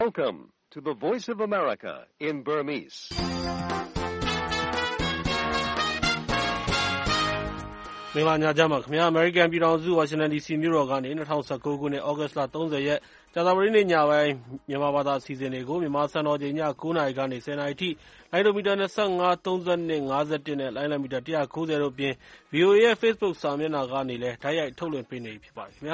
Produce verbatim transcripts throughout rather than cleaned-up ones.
Welcome to the Voice of America in Burmese. မင်္ဂလာညချမ်းပါခင်ဗျာ American ပြည်ထောင်စု Washington ဒီ စီ မြို့တော်ကနေ ၂၀၁၉ ခုနှစ် သြဂုတ်လ ၃၀ ရက်ကြာသပတေးနေ့ညပိုင်းမြန်မာဘာသာအစီအစဉ်တွေကိုမြန်မာစံတော်ချိန်ည ၉ နာရီကနေ ၁၀ နာရီထိလိုင်းဒိုမီတာ ၂၅, ၃၂, ၅၁ နဲ့ လိုင်းလံမီတာ ၁၉၀ တို့အပြင် ဗွီအိုအေ ရဲ့ Facebook စာမျက်နှာကနေလည်းတိုက်ရိုက်ထုတ်လွှင့်ပေးနေပြီဖြစ်ပါတယ်ခင်ဗျာ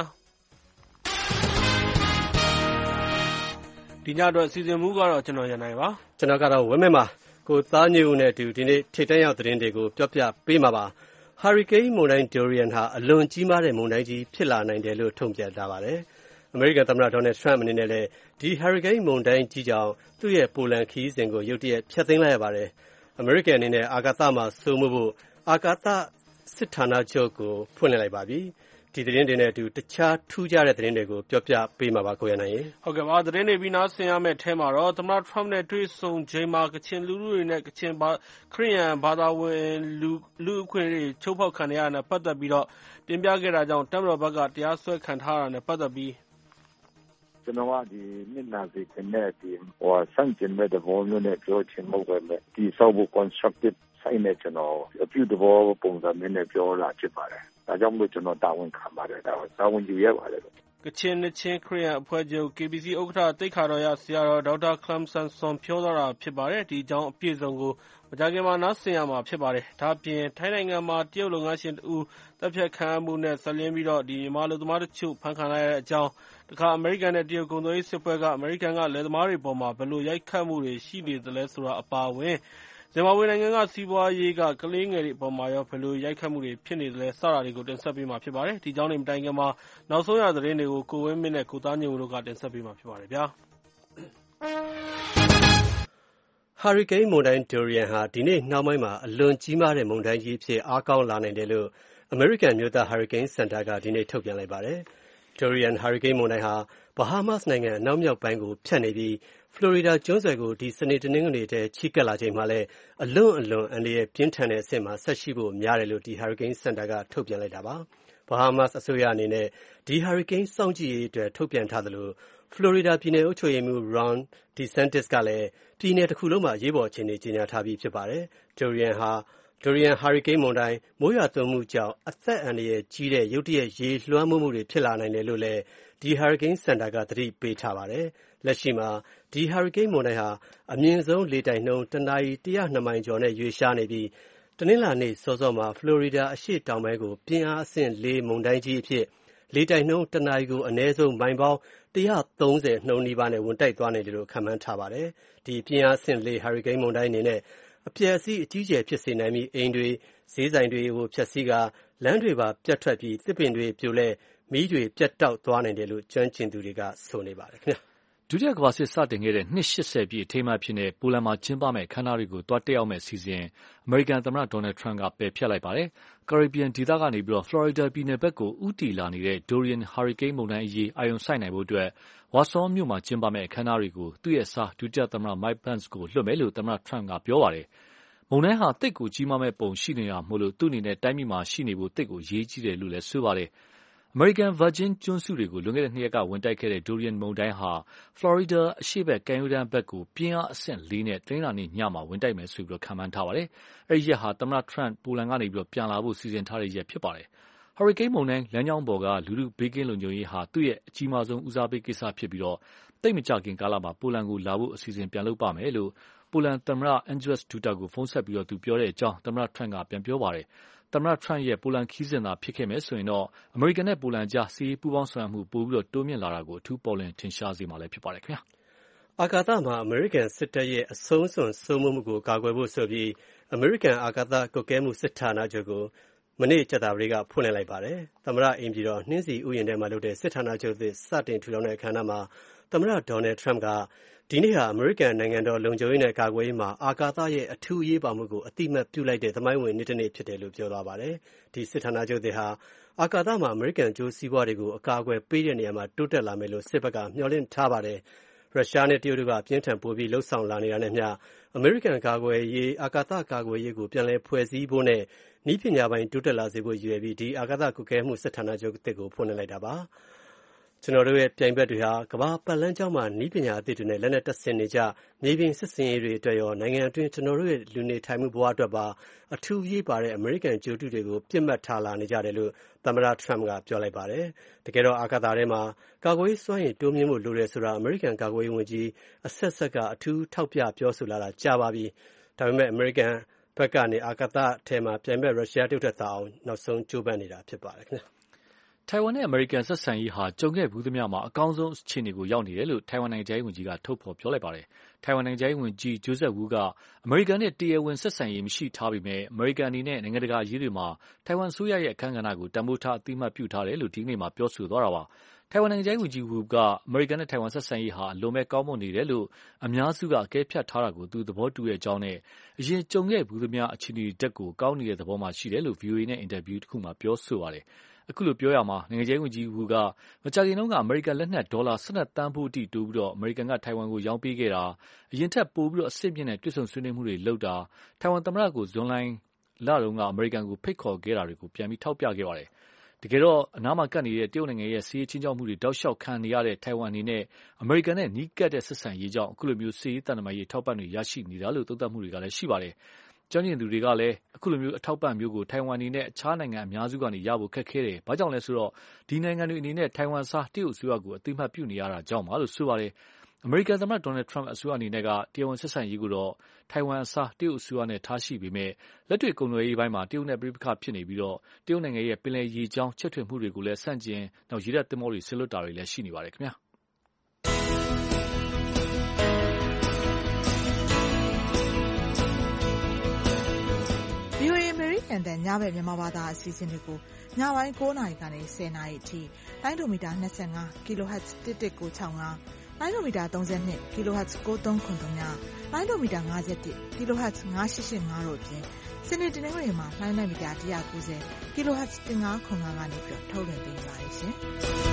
ဒီညအတွက်စီစဉ်မှုကတော့ကျွန်တော်ရန်နိုင်ပါကျွန်တော်ကတော့ဝင်းမဲမှာကိုသားညူနဲ့အတူဒီနေ့ထိတ်တန့်ရောက်သတင်းတွေကိုပြောပြပေးမှာပါဟာရီကိန်းမုန်တိုင်း Dorian ဟာအလွန်ကြီးမားတဲ့မုန်တိုင်းကြီးဖြစ်လာနိုင်တယ်လို့ထုတ်ပြန်ထားပါတယ်။ အမေရိကန်သမ္မတ Donald Trump အနေနဲ့လည်းဒီဟာရီကိန်းမုန်တိုင်းကြီးကြောင့်သူ့ရဲ့ပိုလန်ခရီးစဉ်ကိုရုတ်တရက်ဖျက်သိမ်းလိုက်ရပါတယ်။အမေရိကန်အနေနဲ့အာကာသမှာစိုးမိုးဖို့အာကာသစစ်ဌာနချုပ်ကိုဖွင့်လှစ်လိုက်ပါပြီ။ဒီသတင်းတွေနဲ့အတူတခြားထူးခြားတဲ့သတင်းတွေကိုပြောပြပေးမှာပါကိုရနိုင်ရေဟုတ်ကဲ့ပါသတင်းတွေပြီးနောက်ဆင်ရမယ့်ထဲမှာတော့သမ္မတ Trump နဲ့တွေ့ဆုံချိန်မှာကချင်လူလူတွေနဲ့ကချင်ခရစ်ယာန်ဘာသာဝင်လူလူအခွင့်အရေးချိုးဖောက်ခံရတဲ့ပတ်သက်ပြီးတော့တင်ပြခဲ့တာကြောင့်တပ်မတော်ဘက်ကတရားစွဲခံထားရတာနဲ့ပတ်သက်ပြီးကျွန်တော်ကဒီနှစ်နာစီနဲ့ဒီဟိုဆန့်ကျင်မဲ့တဲ့ဘောမျိုးနဲ့ပြောချင်မှုပဲဒီဆောက်ဖို့ constructive ဆိုင်နဲ့ကျွန်တော်အပြုသဘောပုံစံနဲ့ပြောလာဖြစ်ပါတယ်ဒါကြောင့်မို့ကျွန်တော်တာဝန်ခံပါတယ်ဒါတာဝန်ယူရပါတယ်ကချင်နှချင်းခရစ်ယာန်အဖွဲ့ချုပ် ကေ ဘီ စီ ဥက္ကဋ္ဌတိတ်ခါတော်ရဆရာတော်ဒေါက်တာခလမ်ဆန်ဆွန်ပြောသွားတာဖြစ်ပါတယ်ဒီအကြောင်းအပြည့်စုံကိုမကြာခင်မှာနားဆင်ရမှာဖြစ်ပါတယ်ဒါ့ပြင်ထိုင်းနိုင်ငံမှာတရုတ်လုပ်ငန်းရှင်တူတပ်ဖြတ်ခံမှုနဲ့ဆက်လင်းပြီးတော့ဒီမြန်မာလူသမားတို့ချုပ်ဖမ်းခံရတဲ့အကြောင်းတခါအမေရိကန်နဲ့တရုတ်ကုန်သွယ်ရေးစစ်ပွဲကအမေရိကန်ကလယ်သမားတွေပေါ်မှာဘယ်လိုရိုက်ခတ်မှုတွေရှိနေသလဲဆိုတာအပါအဝင်ဇင်ဘာဘွေနိုင်ငံကစီးပွားရေးကကလေးငယ်တွေအပေါ်မှာရောဘယ်လိုရိုက်ခတ်မှုတွေဖြစ်နေသလဲစတာတွေကိုတင်ဆက်ပေးမှာဖြစ်ပါတယ်ဒီကြောင်းနေမတိုင်ခင်မှာနောက်ဆုံးရသတင်းတွေကိုကိုဝင်းမင်းနဲ့ကိုသားညိုတို့ကတင်ဆက်ပေးမှာဖြစ်ပါတယ်ဗျာဟာရီကိန်းမုန်တိုင်း Dorian ဟာဒီနေ့နှောင်းပိုင်းမှာအလွန်ကြီးမားတဲ့မုန်တိုင်းကြီးဖြစ်အားကောင်းလာနိုင်တယ်လို့အမေရိကန်မြို့သားဟာရီကိန်းစင်တာကဒီနေ့ထုတ်ပြန်လိုက်ပါတယ်။ Dorian ဟာရီကိန်းမုန်တိုင်းဟာဘာဟာမတ်စ်နိုင်ငံအနောက်မြောက်ပိုင်းကိုဖြတ်နေပြီးဖလိုရီဒါကျွန်းဆွယ်ကိုဒီစနေတနင်္ဂနွေထဲချီကပ်လာချိန်မှာလည်းအလွန်အလွန်အန္တရာယ်ပြင်းထန်တဲ့အဆင့်မှာဆက်ရှိဖို့များတယ်လို့ဒီဟာရီကိန်းစင်တာကထုတ်ပြန်လိုက်တာပါ။ဘာဟာမတ်စ်အစိုးရအနေနဲ့ဒီဟာရီကိန်းစောင့်ကြည့်ရေးအတွက်ထုတ်ပြန်ထားသလိုဖလိုရီဒါပြည်နယ်အုပ်ချုပ်ရေးမှူး Ron DeSantis ကလည်းပြည်နယ်တစ်ခုလုံးမှာရေးပေါ်အခြေအနေကြေညာထားပြီးဖြစ်ပါတယ်။ Dorian ဟာDorian ဟာရီကိန်းမုန်တိုင်းမိုးရွာသွန်းမှုကြောင့်အသက်အန္တရာယ်ကြီးတဲ့ရုတ်တရက်ရေလွှမ်းမိုးမှုတွေဖြစ်လာနိုင်တယ်လို့လည်းဒီဟာရီကိန်းစင်တာကသတိပေးထားပါတယ်။လက်ရှိမှာဒီဟာရီကိန်းမုန်တိုင်းဟာအမြင့်ဆုံးလေတိုက်နှုန်းတစ်နာရီ၁၀၂မိုင်ကျော်နဲ့ရွေ့ရှားနေပြီးတနင်္လာနေ့စောစောမှာဖလိုရီဒါအရှေ့တောင်ပိုင်းကိုပြင်းအားအဆင့်၄မုန်တိုင်းကြီးအဖြစ်လေတိုက်နှုန်းတစ်နာရီကိုအနည်းဆုံးမိုင်ပေါင်း၁၃၀နှုန်းနီးပါးနဲ့ဝင်တိုက်သွားနိုင်တယ်လို့ခန့်မှန်းထားပါတယ်။ဒီပြင်းအားအဆင့်၄ဟာရီကိန်းမုန်တိုင်းအနေနဲ့အပျက်အစီးအကြီးအကျယ်ဖြစ်စေနိုင်ပြီးအိမ်တွေဈေးဆိုင်တွေကိုဖျက်ဆီးကာလမ်းတွေပါပြတ်ထွက်ပြီးသစ်ပင်တွေပြိုလဲမီးတွေပြတ်တောက်သွားနိုင်တယ်လို့ကျွမ်းကျင်သူတွေကဆိုနေပါတယ်ခင်ဗျာဒုတိယကမ္ဘာစစ်စတင်ခဲ့တဲ့နှစ်၈၀ပြည့်အထိမ်းအမှတ်အဖြစ်နဲ့ပိုလန်မှာကျင်းပမယ့်အခမ်းအနားတွေကိုသွားတက်ရောက်မယ့်အစီအစဉ်အမေရိကန်သမ္မတဒေါ်နယ်ထရန့်ကပယ်ဖျက်လိုက်ပါတယ်။ကာရစ်ဘီယံဒေသကနေပြီးတော့ဖလော်ရီဒါပြည်နယ်ဘက်ကိုဦးတည်လာနေတဲ့ Dorian ဟာရီကိန်းမုန်တိုင်းအရေးအာရုံစိုက်နိုင်ဖို့အတွက်ဝါဆောမြို့မှာကျင်းပမယ့်အခမ်းအနားတွေကိုသူ့ရဲ့စားဒုတိယသမ္မတ Mike Pence ကိုလွှတ်မယ်လို့သမ္မတထရန့်ကပြောပါတယ်။မုန်တိုင်းဟာသိပ်ကိုကြီးမားမဲ့ပုံရှိနေတာမို့လို့သူ့အနေနဲ့တိုင်းပြည်မှာရှိနေဖို့သိပ်ကိုအရေးကြီးတယ်လို့လည်းဆိုပါတယ်။အမေရိကန် Virgin ကျွန်းစုတွေကိုလွန်ခဲ့တဲ့နှစ်ရက်ကဝင်တိုက်ခဲ့တဲ့ Dorian မုန်တိုင်းဟာဖလော်ရီဒါအရှေ့ဘက်ကမ်းရိုးတန်းဘက်ကိုပြင်းအားအဆင့်၄နဲ့တနင်္လာနေ့ညမှာဝင်တိုက်မယ်ဆိုပြီးခန့်မှန်းထားပါတယ်။အဲဒီရက်ဟာသမ္မတ Trump ပိုလန်ကနေပြီးပြန်လာဖို့စီစဉ်ထားတဲ့ရက်ဖြစ်ပါတယ်။ဟာရီကိန်းမုန်တိုင်းလမ်းကြောင်းပေါ်ကလူထုဘေးကင်းလုံခြုံရေးဟာသူ့ရဲ့အကြီးမားဆုံးဦးစားပေးကိစ္စဖြစ်ပြီးတော့သိပ်မကြာခင်ကာလမှာပိုလန်ကိုလာဖို့အစီအစဉ်ပြန်လုပ်ပါမယ်လို့ပိုလန်သမ္မတ Andrzej Duda ကိုဖုန်းဆက်ပြီးတော့သူပြောတဲ့အကြောင်းသမ္မတ Trump ကပြန်ပြောပါတယ်။သမ္မတ Trump ရဲ့ပိုလန်ခီးစဉ်သာဖြစ်ခဲ့မယ်ဆိုရင်တော့အမေရိကန်နဲ့ပိုလန်ကြားစစ်ရေးပူးပေါင်းဆောင်ရွက်မှုပိုပြီးတော့တိုးမြင့်လာတာကိုအထူးပေါ်လွင်ထင်ရှားစေမှာလည်းဖြစ်ပါတယ်ခင်ဗျာ။အာကာသမှာအမေရိကန်စစ်တပ်ရဲ့အဆုံးစွန်စိုးမိုးမှုကိုကာကွယ်ဖို့ဆိုပြီးအမေရိကန်အာကာသကွပ်ကဲမှုစစ်ဌာနချုပ်ကိုမနေ့ကြာသပတေးကဖွင့်လှစ်လိုက်ပါတယ်။သမ္မတအိမ်ပြည်တော်နှင်းစီဥယျာဉ်ထဲမှာလုပ်တဲ့စစ်ဌာနချုပ်သစ်စတင်ထူထောင်တဲ့အခမ်းအနားမှာသမ္မတဒေါ်နယ်ထရန့်ကဒီနေ့ဟာအမေရိကန်နိုင်ငံတော်လုံခြုံရေးနဲ့ကာကွယ်ရေးမှာအာကာသရဲ့အထူးအရေးပါမှုကိုအတိအမှတ်ပြုလိုက်တဲ့သမိုင်းဝင်နေ့တစ်နေ့ဖြစ်တယ်လို့ပြောသွားပါတယ်။ဒီစစ်ဌာနချုပ်သစ်ဟာအာကာသမှာအမေရိကန်ကျိုးစီးပွားတွေကိုအကာအကွယ်ပေးတဲ့နေရာမှာတိုးတက်လာမယ်လို့စစ်ဘက်ကမျှော်လင့်ထားပါတယ်။ရုရှားနဲ့တရုတ်တို့ကပြင်းထန်ပိုပြီးလှုပ်ဆောင်လာနေတာနဲ့မျှအမေရိကန်ကာကွယ်ရေးအာကာသကာကွယ်ရေးကိုပြန်လည်ဖွဲ့စည်းဖို့နဲ့နည်းပညာပိုင်းတိုးတက်လာစေဖို့ရည်ရွယ်ပြီးဒီအာကာသကွပ်ကဲမှုစစ်ဌာနချုပ်သစ်ကိုဖွင့်လှစ်လိုက်တာပါ။ကျွန်တော်တို့ရဲ့ပြိုင်ဘက်တွေဟာကမ္ဘာပတ်လမ်းကြောင်းမှာနည်းပညာအသစ်တွေနဲ့လက်နက်တပ်ဆင်နေကြမြေပြင်စစ်စင်ရေးတွေအတွက်ရောနိုင်ငံအတွင်းကျွန်တော်တို့ရဲ့လူနေထိုင်မှုဘဝအတွက်ပါအထူးရေးပါတဲ့အမေရိကန်ဂျိုတုတွေကိုပြစ်မှတ်ထားလာနေကြတယ်လို့သမ္မတ Trump ကပြောလိုက်ပါတယ်။တကယ်တော့အာကာသထဲမှာကာကွယ်ရေးစွမ်းရည်တိုးမြှင့်မှုလိုတယ်ဆိုတာအမေရိကန်ကာကွယ်ရေးဝန်ကြီးအဆက်ဆက်ကအထူးထောက်ပြပြောဆိုလာတာကြာပါပြီ။ဒါပေမဲ့အမေရိကန်ဘက်ကနေအာကာသထဲမှာပြိုင်ဘက်ရုရှားတုတ်ထက်သာအောင်နောက်ဆုံးကြိုးပမ်းနေတာဖြစ်ပါတယ်ခင်ဗျာ။ထိုင်ဝမ်နဲ့အမေရိကန်ဆက်ဆံရေးဟာကြုံခဲ့ဘူးသမျှမှာအကောင်းဆုံးအခြေအနေကိုရောက်နေတယ်လို့ထိုင်ဝမ်နိုင်ငံခြားရေးဝန်ကြီးကထုတ်ဖော်ပြောလိုက်ပါတယ်။ထိုင်ဝမ်နိုင်ငံခြားရေးဝန်ကြီး Joseph Wu ကအမေရိကန်နဲ့တရားဝင်ဆက်ဆံရေးမရှိထားပေမဲ့အမေရိကန်အနေနဲ့နိုင်ငံတကာရေးတွေမှာထိုင်ဝမ်ဆိုရရဲ့အခမ်းကဏ္ဍကိုတန်ဖိုးထားအသိအမှတ်ပြုထားတယ်လို့ဒီကနေ့မှပြောဆိုသွားတာပါ။ထိုင်ဝမ်နိုင်ငံခြားရေးဝန်ကြီး Wu ကအမေရိကန်နဲ့ထိုင်ဝမ်ဆက်ဆံရေးဟာအလွန်ပဲကောင်းမွန်နေတယ်လို့အများစုကအကဲဖြတ်ထားတာကိုသူသဘောတူတဲ့အကြောင်းနဲ့အရင်ကြုံခဲ့ဘူးသမျှအခြေအနေတက်ကိုကောင်းနေတဲ့သဘောမှရှိတယ်လို့ ဗွီအိုအေနဲ့အင်တာဗျူးတစ်ခုမှာပြောဆိုပါတယ်။အခုလိုပြောရမှာနိုင်ငံခြားရေးဝန်ကြီး Wu ကမကြာခင်တုန်းကအမေရိကန်လက်နက်ဒေါ်လာ၁၂သန်းဖိုးအထိတိုးပြီးတော့အမေရိကန်ကထိုင်ဝမ်ကိုရောင်းပေးခဲ့တာအရင်ထက်ပိုပြီးတော့အဆင့်မြင့်တဲ့တွေ့ဆုံဆွေးနွေးမှုတွေလုပ်တာထိုင်ဝမ်သမ္မတကိုဇွန်လလတုန်းကအမေရိကန်ကိုဖိတ်ခေါ်ခဲ့တာတွေကိုပြန်ပြီးထောက်ပြခဲ့ပါတယ်။တကယ်တော့အနားမှာကပ်နေတဲ့တရုတ်နိုင်ငံရဲ့စီးရေးချင်းချောက်မှုတွေတောက်လျှောက်ခံနေရတဲ့ထိုင်ဝမ်အနေနဲ့အမေရိကန်နဲ့နီးကပ်တဲ့ဆက်ဆံရေးကြောင့်အခုလိုမျိုးစီးရေးတန်တမာရေးထောက်ပံ့တွေရရှိနေတာလို့သုံးသပ်မှုတွေကလည်းရှိပါတယ်။ကျွမ်းကျင်သူတွေကလည်းအခုလိုမျိုးအထောက်ပံ့မျိုးကိုထိုင်ဝမ်အနေနဲ့အခြားနိုင်ငံအများစုကနေရဖို့ခက်ခဲတယ်။ဘာကြောင့်လဲဆိုတော့ဒီနိုင်ငံတွေအနေနဲ့ထိုင်ဝမ်စားတရုတ်အစိုးရကိုအသိအမှတ်ပြုနေရတာကြောင့်ပါလို့ဆိုပါတယ်။အမေရိကန်သမ္မတဒေါ်နယ်ထရန့်အစိုးရအနေနဲ့ကတရားဝင်ဆက်ဆံရေးကိုတော့ထိုင်ဝမ်အစားတရုတ်အစိုးရနဲ့ထားရှိပေမဲ့လက်တွေ့ကုန်သွယ်ရေးပိုင်းမှာတရုတ်နဲ့ပြိပခဖြစ်နေပြီးတော့တရုတ်နိုင်ငံရဲ့ပင်လယ်ရေကြောင်းချဲ့ထွင်မှုတွေကိုလည်းဆန့်ကျင်နောက်ရေတပ်သင်္ဘောတွေဆင်းလွတ်တာတွေလည်းရှိနေပါတယ်ခင်ဗျာ။ ဗွီအိုအေအမေရိကန်တန်ညဘက်မြန်မာဘာသာအစီအစဉ်တွေကိုညပိုင်း၉နာရီကနေ၁၀နာရီအထိလိုင်းဒိုမီတာ၂၅ kHz တစ်တစ်ကို၆၅လိုင်းဒိုမီတာ၃၂ kHz ၉၃၇၃ညလိုင်းဒိုမီတာ၅၁ kHz ၅၈၈၅တို့အပြင်စနေတနင်္ဂနွေမှာလိုင်းနိုက်မီတာ၁၉၀ kHz ၁၅၇၅ကနေပြီးထုတ်လွှင့်ပေးပါရရှင်။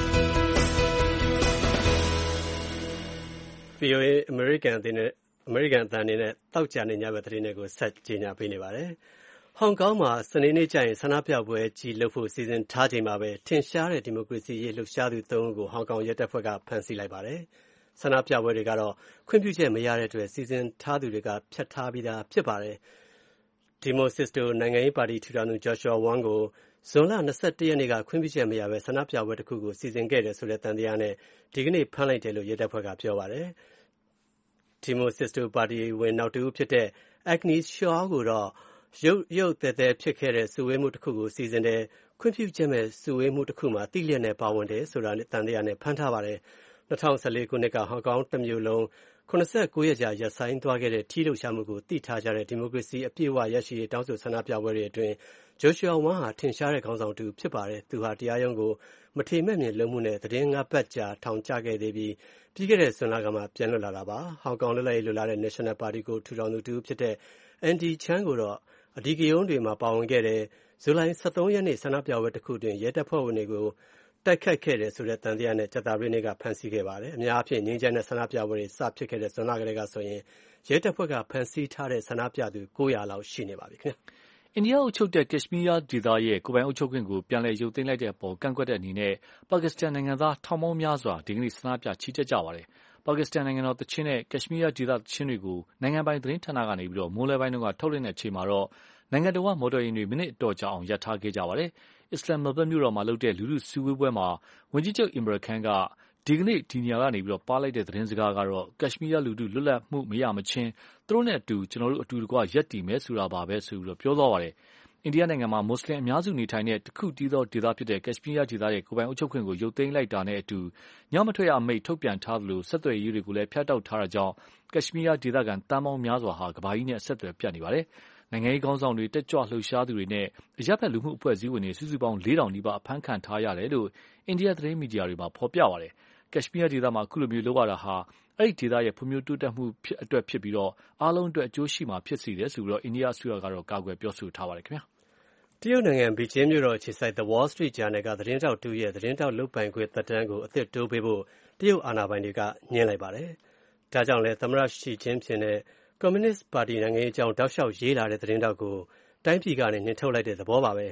ဗွီအိုအေအမေရိကန်အသင်းနဲ့အမေရိကန်အသံအနေနဲ့တောက်ကြနေညဘက်သတင်းတွေကိုဆက်ကြေညာပေးနေပါတယ်။ဟောင်ကောင်မှာစနေနေ့ကျရင်ဆန္ဒပြပွဲကြီးလုပ်ဖို့စီစဉ်ထားချိန်မှာပဲထင်ရှားတဲ့ဒီမိုကရေစီရေးလှုပ်ရှားသူသုံးဦးကိုဟောင်ကောင်ရဲတပ်ဖွဲ့ကဖမ်းဆီးလိုက်ပါတယ်။ဆန္ဒပြပွဲတွေကတော့ခွင့်ပြုချက်မရတဲ့အတွက်စီစဉ်ထားသူတွေကဖျက်ထားပြီးသားဖြစ်ပါတယ်။ဒီမိုစစ်တိုနိုင်ငံရေးပါတီထူထောင်သူ Joshua Wong ကိုဇွန်လ၂၁ရက်နေ့ကခွင့်ပြုချက်မရဘဲဆန္ဒပြပွဲတစ်ခုကိုစီစဉ်ခဲ့တယ်ဆိုတဲ့သံသယနဲ့ဒီကနေ့ဖမ်းလိုက်တယ်လို့ရဲတပ်ဖွဲ့ကပြောပါတယ်။ဒီမိုစစ်တိုပါတီဝင်နောက်တစ်ဦးဖြစ်တဲ့ Agnes Shaw ကိုတော့ရုတ်ရုတ်သဲသဲဖြစ်ခဲ့တဲ့စုဝေးမှုတစ်ခုကိုစီစဉ်တယ်ခွင့်ပြုချက်မဲ့စုဝေးမှုတစ်ခုမှာတိလျက်နဲ့ပါဝင်တယ်ဆိုတာနဲ့တန်တရားနဲ့ဖမ်းထားပါတယ်။၂၀၁၄ခုနှစ်ကဟောင်ကောင်တစ်မြို့လုံးခုနှစ်ဆယ့်ကိုရက်ကြာရပ်ဆိုင်းသွားခဲ့တဲ့ထီးလှုပ်ရှားမှုကိုသိထားကြတဲ့ဒီမိုကရေစီအပြည့်အဝရရှိရေးတောင်းဆိုဆန္ဒပြပွဲတွေအတွင်း Joshua Wong ဟာထင်ရှားတဲ့ခေါင်းဆောင်တူဖြစ်ပါတယ်။သူဟာတရားရုံးကိုမထေမဲ့မြင်လုပ်မှုနဲ့သတင်းငါးပတ်ကြာထောင်ကျခဲ့သေးပြီးပြီးခဲ့တဲ့ဇွန်လကမှပြန်လွတ်လာတာပါ။ဟောင်ကောင်လွတ်လပ်ရေးလွတ်လာတဲ့ National Party ကိုထူထောင်သူတူဖြစ်တဲ့ Andy Chan ကိုတော့အဓိကရုဏ်းတွေမှာပါဝင်ခဲ့တဲ့ဇူလိုင်၁၃ရက်နေ့ဆန္ဒပြပွဲတစ်ခုတွင်ရဲတပ်ဖွဲ့ဝင်တွေကိုတိုက်ခိုက်ခဲ့တယ်ဆိုတဲ့သံသယနဲ့ကြာသပတေးနေ့ကဖမ်းဆီးခဲ့ပါတယ်။အများအားဖြင့်ငြိမ်းချမ်းတဲ့ဆန္ဒပြပွဲတွေစဖြစ်ခဲ့တဲ့ဇွန်လကတည်းကဆိုရင်ရဲတပ်ဖွဲ့ကဖမ်းဆီးထားတဲ့ဆန္ဒပြသူ၉၀၀လောက်ရှိနေပါပြီခင်ဗျ။အိန္ဒိယအုပ်ချုပ်တဲ့ကက်ရှ်မီးယားဒေသရဲ့ကိုယ်ပိုင်အုပ်ချုပ်ခွင့်ကိုပြန်လည်ရုပ်သိမ်းလိုက်တဲ့အပေါ်ကန့်ကွက်တဲ့အနေနဲ့ပါကစ္စတန်နိုင်ငံသားထောင်ပေါင်းများစွာဒီကနေ့ဆန္ဒပြချီတက်ကြပါတယ်။ပါကစ္စတန်နိုင်ငံတော်သချင်းနဲ့ကက်ရှ်မီးယားဒေသသချင်းတွေကိုနိုင်ငံပိုင်သတင်းဌာနကနေပြီးတော့မိုးလဲပိုင်းတုန်းကထုတ်လွှင့်တဲ့အချိန်မှာတော့နိုင်ငံတော်ကမော်တော်ယာဉ်တွေမိနစ်အတော်ကြာအောင်ရပ်ထားခဲ့ကြပါတယ်။အစ္စလာမ်မာဘတ်မြို့တော်မှာလုပ်တဲ့လူထုစုဝေးပွဲမှာဝန်ကြီးချုပ်အင်မရန်ခန်ကဒီကနေ့ဒီနေရာကနေပြီးတော့ပါလိုက်တဲ့သတင်းစကားကတော့ကက်ရှ်မီးယားလူထုလွတ်လပ်မှုမရမချင်းသူတို့နဲ့အတူကျွန်တော်တို့အတူတကွရပ်တည်မယ်ဆိုတာပါပဲဆိုပြီးတော့ပြောသွားပါတယ်။အိန္ဒိယနိုင်ငံမှာမွတ်စလင်အများစုနေထိုင်တဲ့တခုတည်းသောဒေသဖြစ်တဲ့ကက်ရှ်မီးယားဒေသရဲ့ကိုယ်ပိုင်အုပ်ချုပ်ခွင့်ကိုရုပ်သိမ်းလိုက်တာနဲ့အတူညမထွက်ရအမိန့်ထုတ်ပြန်ထားသလိုဆက်သွယ်ရေးတွေကိုလည်းဖျက်တောက်ထားတာကြောင့်ကက်ရှ်မီးယားဒေသခံတန်းပေါင်းများစွာဟာကမ္ဘာကြီးနဲ့အဆက်အသွယ်ပြတ်နေပါတယ်။နိုင်ငံရေးခေါင်းဆောင်တွေတက်ကြွလှုပ်ရှားသူတွေနဲ့အရပ်ဘက်လူမှုအဖွဲ့အစည်းဝင်တွေစုစုပေါင်းလေးထောင်နီးပါးအဖမ်းခံထားရတယ်လို့အိန္ဒိယသတင်းမီဒီယာတွေမှာဖော်ပြပါတယ်။ကက်ရှ်မီးယားဒေသမှာအခုလိုမျိုးလုပ်ရတာဟာအဲ့ဒီဒေသရဲ့ဖွံ့ဖြိုးတိုးတက်မှုအတွက်ဖြစ်ပြီးတော့အားလုံးအတွက်အကျိုးရှိမှာဖြစ်စေတယ်ဆိုပြီးတော့အိန္ဒိယအစိုးရကတော့ကာကွယ်ပြောဆိုထားပါတယ်ခင်ဗျာ။တရုတ်နိုင်ငံဘီကျင်းမြို့တော်အခြေစိုက် The Wall Street Journal ကသတင်းထောက်တူရဲ့သတင်းထောက်လုပ်ပိုင်ခွင့်သက်တမ်းကိုအသစ်တိုးပေးဖို့တရုတ်အာဏာပိုင်တွေကညှင်းလိုက်ပါတယ်။ဒါကြောင့်လည်းသမ္မတရှီကျင်းဖျင်နဲ့ကွန်မြူနစ်ပါတီနိုင်ငံရေးအကြောင်းတောက်လျှောက်ရေးလာတဲ့သတင်းထောက်ကိုတိုင်းပြည်ကနေနှင်ထုတ်လိုက်တဲ့သဘောပါပဲ။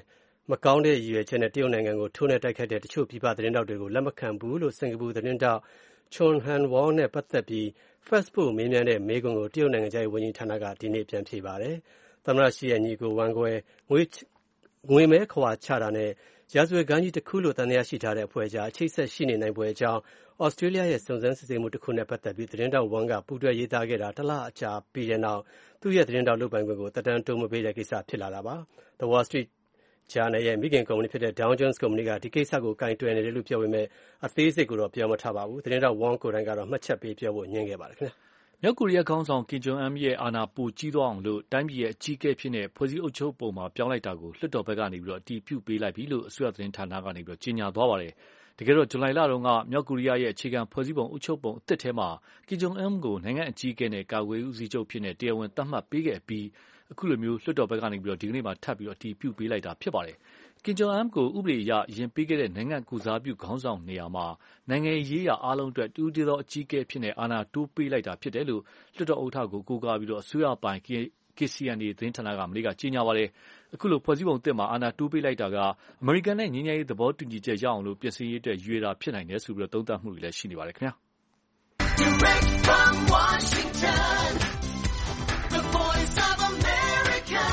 မကောင်းတဲ့ရည်ရွယ်ချက်နဲ့တရုတ်နိုင်ငံကိုထိုးနှက်တိုက်ခိုက်တဲ့တချို့ပြည်ပသတင်းထောက်တွေကိုလက်မခံဘူးလို့စင်ကာပူသတင်းထောက် Chun Han Wong နဲ့ပတ်သက်ပြီး Facebook မေးမြန်းတဲ့မေးခွန်းကိုတရုတ်နိုင်ငံခြားရေးဝန်ကြီးဌာနကဒီနေ့ပြန်ဖြေပါတယ်။သမ္မတရှီရဲ့ညီကိုဝမ်ကွဲငွေငွေမဲခွာချတာနဲ့ရာဇဝတ်ဂိုဏ်းကြီးတစ်ခုလို့သံသယရှိထားတဲ့အဖွဲ့ကြားအချိတ်ဆက်ရှိနေနိုင်ပွဲအကြောင်းဩစတြေးလျရဲ့စုံစမ်းစစ်ဆေးမှုတစ်ခုနဲ့ပတ်သက်ပြီးသတင်းတောက်ဝမ်ကပူးတွဲရေးသားခဲ့တာတစ်လအကြာပြီးတဲ့နောက်သူ့ရဲ့သတင်းတောက်လုပ်ပိုင်ခွင့်ကိုတက်တန်းတိုးမပေးတဲ့ကိစ္စဖြစ်လာတာပါ။ The Wall Street Journal ရဲ့မိခင်ကုမ္ပဏီဖြစ်တဲ့ Dow Jones ကုမ္ပဏီကဒီကိစ္စကိုကင်တွယ်နေတယ်လို့ပြောပေမဲ့အသေးစိတ်ကိုတော့ပြောမထားပါဘူး။သတင်းတောက်ဝမ်ကိုယ်တိုင်ကတော့မှတ်ချက်ပေးပြောဖို့ညှင်းခဲ့ပါတယ်ခင်ဗျာ။မြောက်ကိုရီးယားခေါင်းဆောင်ကင်ဂျုံအမ်ရဲ့အာဏာပိုကြီးသွားအောင်လို့တိုင်းပြည်ရဲ့အကြီးအကဲဖြစ်တဲ့ဖွဲ့စည်းအုပ်ချုပ်ပုံမှာပြောင်းလိုက်တာကိုလွှတ်တော်ဘက်ကနေပြီးတော့အတည်ပြုပေးလိုက်ပြီလို့အစိုးရသတင်းဌာနကနေပြီးတော့ကြေညာသွားပါတယ်။တကယ်တော့ဇူလိုင်လတုန်းကမြောက်ကိုရီးယားရဲ့အခြေခံဖွဲ့စည်းပုံအုပ်ချုပ်ပုံအသစ်ထဲမှာကင်ဂျုံအမ်ကိုနိုင်ငံအကြီးအကဲနဲ့ကာကွယ်ရေးဦးစီးချုပ်ဖြစ်တဲ့တရားဝင်သတ်မှတ်ပေးခဲ့ပြီးအခုလိုမျိုးလွှတ်တော်ဘက်ကနေပြီးတော့ဒီကနေ့မှထပ်ပြီးတော့အတည်ပြုပေးလိုက်တာဖြစ်ပါတယ်။ကင်ဂျုံအမ်ကိုဥပဒေအရရင်ပေးခဲ့တဲ့နိုင်ငံကူစားပြုခေါင်းဆောင်နေရာမှာနိုင်ငံရေးရာအားလုံးအတွက်တူးတည်သောအကြီးအကဲဖြစ်တဲ့အာဏာတိုးပေးလိုက်တာဖြစ်တယ်လို့လွှတ်တော်ဥက္ကဋ္ဌကိုကိုးကားပြီးတော့အစိုးရပိုင် K C N A သတင်းဌာနကမနေ့ကကြေညာပါတယ်။အခုလိုဖွဲ့စည်းပုံအသစ်မှာအာဏာတိုးပေးလိုက်တာကအမေရိကန်နဲ့ငြိမ်းချမ်းရေးသဘောတူညီချက်ရအောင်လို့ပြင်ဆင်ရေးအတွက်ရည်ရွယ်တာဖြစ်နိုင်တယ်ဆိုပြီးတော့သုံးသပ်မှုတွေလည်းရှိနေပါတယ်ခင်ဗျာ။ Direct from Washington, the Voice of America,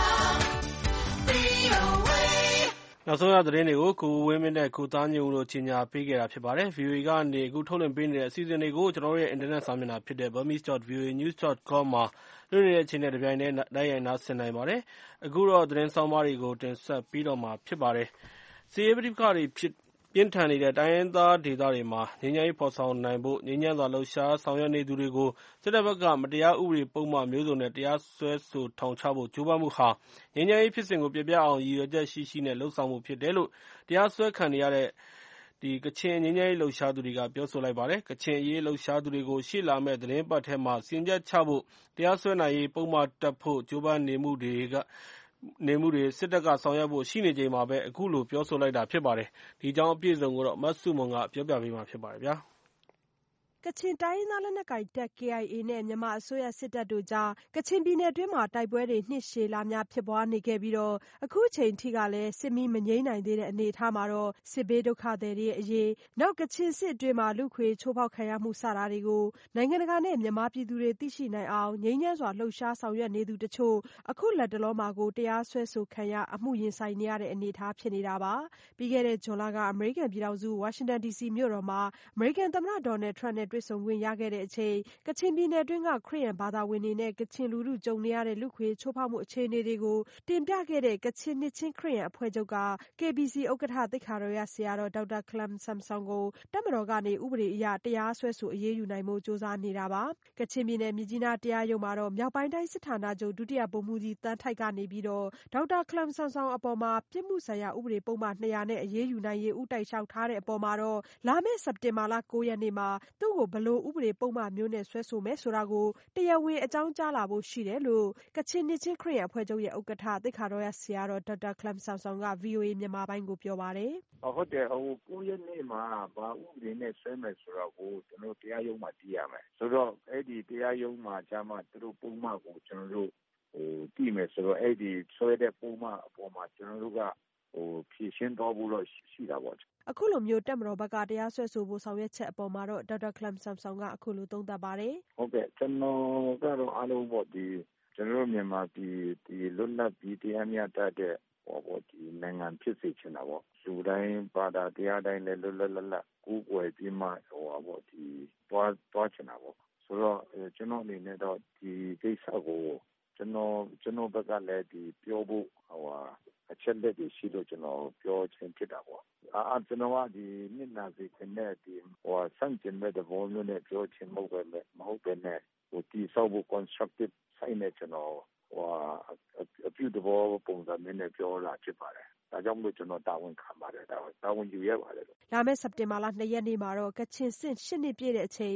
V O A နောက်ဆုံးရသတင်းတွေကိုကိုဝင်းမင်းနဲ့ကိုသားညုံတို့ကြီးညာပေးခဲ့တာဖြစ်ပါတယ်။ V O A ကနေအခုထုတ်လွှင့်ပေးနေတဲ့အစီအစဉ်တွေကိုကျွန်တော်တို့ရဲ့အင်တာနက်စာမျက်နှာဖြစ်တဲ့ burmese dot v o a news dot com မှာလွှင့်နေတဲ့အချိန်နဲ့တပြိုင်တည်းတိုက်ရိုက်နားဆင်နိုင်ပါတယ်။အခုတော့သတင်းဆောင်မတွေကိုတင်ဆက်ပြီးတော့မှာဖြစ်ပါတယ်။စစ်ရေးပဋိပက္ခတွေဖြစ်ပြင်းထန်နေတဲ့တိုင်းရင်းသားဒေသတွေမှာငြိမ်းချမ်းရေးဖော်ဆောင်နိုင်ဖို့ငြိမ်းချမ်းစွာလှုပ်ရှားဆောင်ရွက်နေသူတွေကိုစစ်တပ်ဘက်ကမတရားဥပဒေပုံမှန်မျိုးစုံနဲ့တရားစွဲဆိုထောင်ချဖို့ကြိုးပမ်းမှုဟာငြိမ်းချမ်းရေးဖြစ်စဉ်ကိုပြပြအောင်ရည်ရွယ်ချက်ရှိရှိနဲ့လှုပ်ဆောင်မှုဖြစ်တယ်လို့တရားစွဲခံနေရတဲ့ဒီကချင်ငြိမ်းချမ်းရေးလှုပ်ရှားသူတွေကပြောဆိုလိုက်ပါတယ်။ကချင်အရေးလှုပ်ရှားသူတွေကိုရှေ့လာမယ့်သတင်းပတ်ထဲမှာစီရင်ချက်ချဖို့တရားစွဲနိုင်ရေးပုံမှန်တက်ဖို့ကြိုးပမ်းနေမှုတွေကနေမှုတွေစစ်တပ်ကဆောင်ရွက်ဖို့ရှိနေချိန်မှာပဲအခုလိုပြောဆိုလိုက်တာဖြစ်ပါတယ်။ဒီအကြောင်းအပြည့်အစုံကိုတော့မဆုမွန်ကပြောပြပေးမှာဖြစ်ပါတယ်ဗျာ။ကချင်တိုင်းရင်းသားလက်နက်ကိုင်တပ် K I A နဲ့မြန်မာအစိုးရစစ်တပ်တို့ကြားကချင်ပြည်နယ်တွင်းမှာတိုက်ပွဲတွေနှစ်ရှည်လများဖြစ်ပွားနေခဲ့ပြီးတော့အခုချိန်ထိကလည်းစစ်မီးမငြိမ်းနိုင်သေးတဲ့အနေအထားမှာတော့စစ်ဘေးဒုက္ခသည်တွေအရေးနောက်ကချင်စစ်အတွင်းမှာလူခွေချိုးဖောက်ခံရမှုစတာတွေကိုနိုင်ငံတကာနဲ့မြန်မာပြည်သူတွေသိရှိနိုင်အောင်ငြိမ်းချမ်းစွာလှုပ်ရှားဆောင်ရွက်နေသူတချို့အခုလက်တလောမှာကိုတရားစွဲဆိုခံရအမှုရင်ဆိုင်နေရတဲ့အနေအထားဖြစ်နေတာပါ။ပြီးခဲ့တဲ့ဇွန်လကအမေရိကန်ပြည်ထောင်စုဝါရှင်တန်ဒီစီမြို့တော်မှာအမေရိကန်သမ္မတဒေါ်နယ်ထရန့်နဲ့တွေ့ဆုံခွင့်ရခဲ့တဲ့အချိန်ကချင်ပြည်နယ်တွင်းကခရစ်ယာန်ဘာသာဝင်တွေနဲ့ကချင်လူထုကြုံနေရတဲ့လူခွေချိုးဖောက်မှုအခြေအနေတွေကိုတင်ပြခဲ့တဲ့ကချင်နှစ်ချင်းခရစ်ယာန်အဖွဲ့ချုပ်က K B C ဥက္ကဋ္ဌသိက္ခာတော်ရဆရာတော်ဒေါက်တာခလမ်ဆမ်ဆွန်ကိုတပ်မတော်ကနေဥပဒေအရတရားစွဲဆိုအရေးယူနိုင်ဖို့ကြိုးစားနေတာပါ။ကချင်ပြည်နယ်မြစ်ကြီးနားတရားရုံးမှာတော့မြောက်ပိုင်းတိုင်းစစ်ဌာနချုပ်ဒုတိယဗိုလ်မှူးကြီးတန်းထိုက်ကနေပြီးတော့ဒေါက်တာခလမ်ဆမ်ဆွန်အပေါ်မှာပြစ်မှုဆိုင်ရာဥပဒေပုံမှန်နှစ်ရာနဲ့အရေးယူနိုင်ရေးဥတိုက်လျှောက်ထားတဲ့အပေါ်မှာတော့လာမယ့်စက်တင်ဘာလကိုးရက်နေ့မှာသူ့ကိုဘလို့ဥပဒေပုံမှန်မျိုးနဲ့ဆွဲဆိုမယ်ဆိုတာကိုတရားဝင်အကြောင်းကြားလာဖို့ရှိတယ်လို့ကချင်နှစ်ချင်းခရစ်ယာန်အဖွဲ့ချုပ်ရဲ့ဥက္ကဋ္ဌသိက္ခာတော်ရဆရာတော်ဒေါက်တာခလမ်ဆမ်ဆွန်က V O A မြန်မာပိုင်းကိုပြောပါတယ်။ဟုတ်တယ်ဟိုကိုရက်နေ့မှာဘာဥပဒေနဲ့ဆွဲမယ်ဆိုတော့ကိုကျွန်တော်တရားရုံးမှာတည်ရမယ်။ဆိုတော့အဲ့ဒီတရားရုံးမှာဂျာမသူတို့ပုံမှန်ကိုကျွန်တော်တို့ဟိုတည်မယ်ဆိုတော့အဲ့ဒီဆွဲတဲ့ပုံမှန်အပေါ်မှာကျွန်တော်တို့ကဟိုဖြည့်ရှင်းတော့ဘူးလို့ရှိတာပေါ့အခုလိုမျိုးတက်မတော်ဘက်ကတရားစွဲဆိုဖို့ဆောင်ရွက်ချက်အပေါ်မှာတော့ဒေါက်တာခလမ်ဆမ်ဆွန်ကအခုလိုသုံးသပ်ပါတယ်ဟုတ်ကဲ့ကျွန်တော်ကတော့အားလုံးပေါ့ဒီကျွန်တော်မြန်မာပြည်ဒီလွတ်လပ်ပြီးတရားမျှတတဲ့ဟောပေါ့ဒီနိုင်ငံဖြစ်စေချင်တာပေါ့လူတိုင်းပါတာတရားတိုင်းလည်းလွတ်လပ်လပ်လပ်ကိုယ်ွယ်ပြီးမှဟောပေါ့ဒီတွားတွားချင်တာပေါ့ဆိုတော့ကျွန်တော်အနေနဲ့တော့ဒီကိစ္စကိုကျွန်တော်ကျွန်တော်ဘက်ကလည်းဒီပြောဖို့ဟောအချက်လက်တွေရှိလို့ကျွန်တော်ပြောချင်းဖြစ်တာပေါ့အာကျွန်တော်ကဒီနှစ်နာစီခနဲ့ဒီဟိုဆန့်ကျင်မဲ့တဲ့ဘောမျိုးနဲ့ပြောချင်းမဟုတ်ပဲမဟုတ်ပဲနဲ့ဟိုဒီဆောက်ဖို့ constructive ဆိုင်နဲ့ကျွန်တော်ဟိုအပြုတဘောပုံစံနဲ့ပြောလာဖြစ်ပါတယ်ဒါကြောင့်မို့ကျွန်တော်တာဝန်ခံပါတယ်ဒါတာဝန်ယူရပါတယ်လာမယ့်စက်တင်ဘာလနှစ်ရက်နေ့မှာတော့ကချင်စစ်ရှစ်နှစ်ပြည့်တဲ့အချိန်ပြ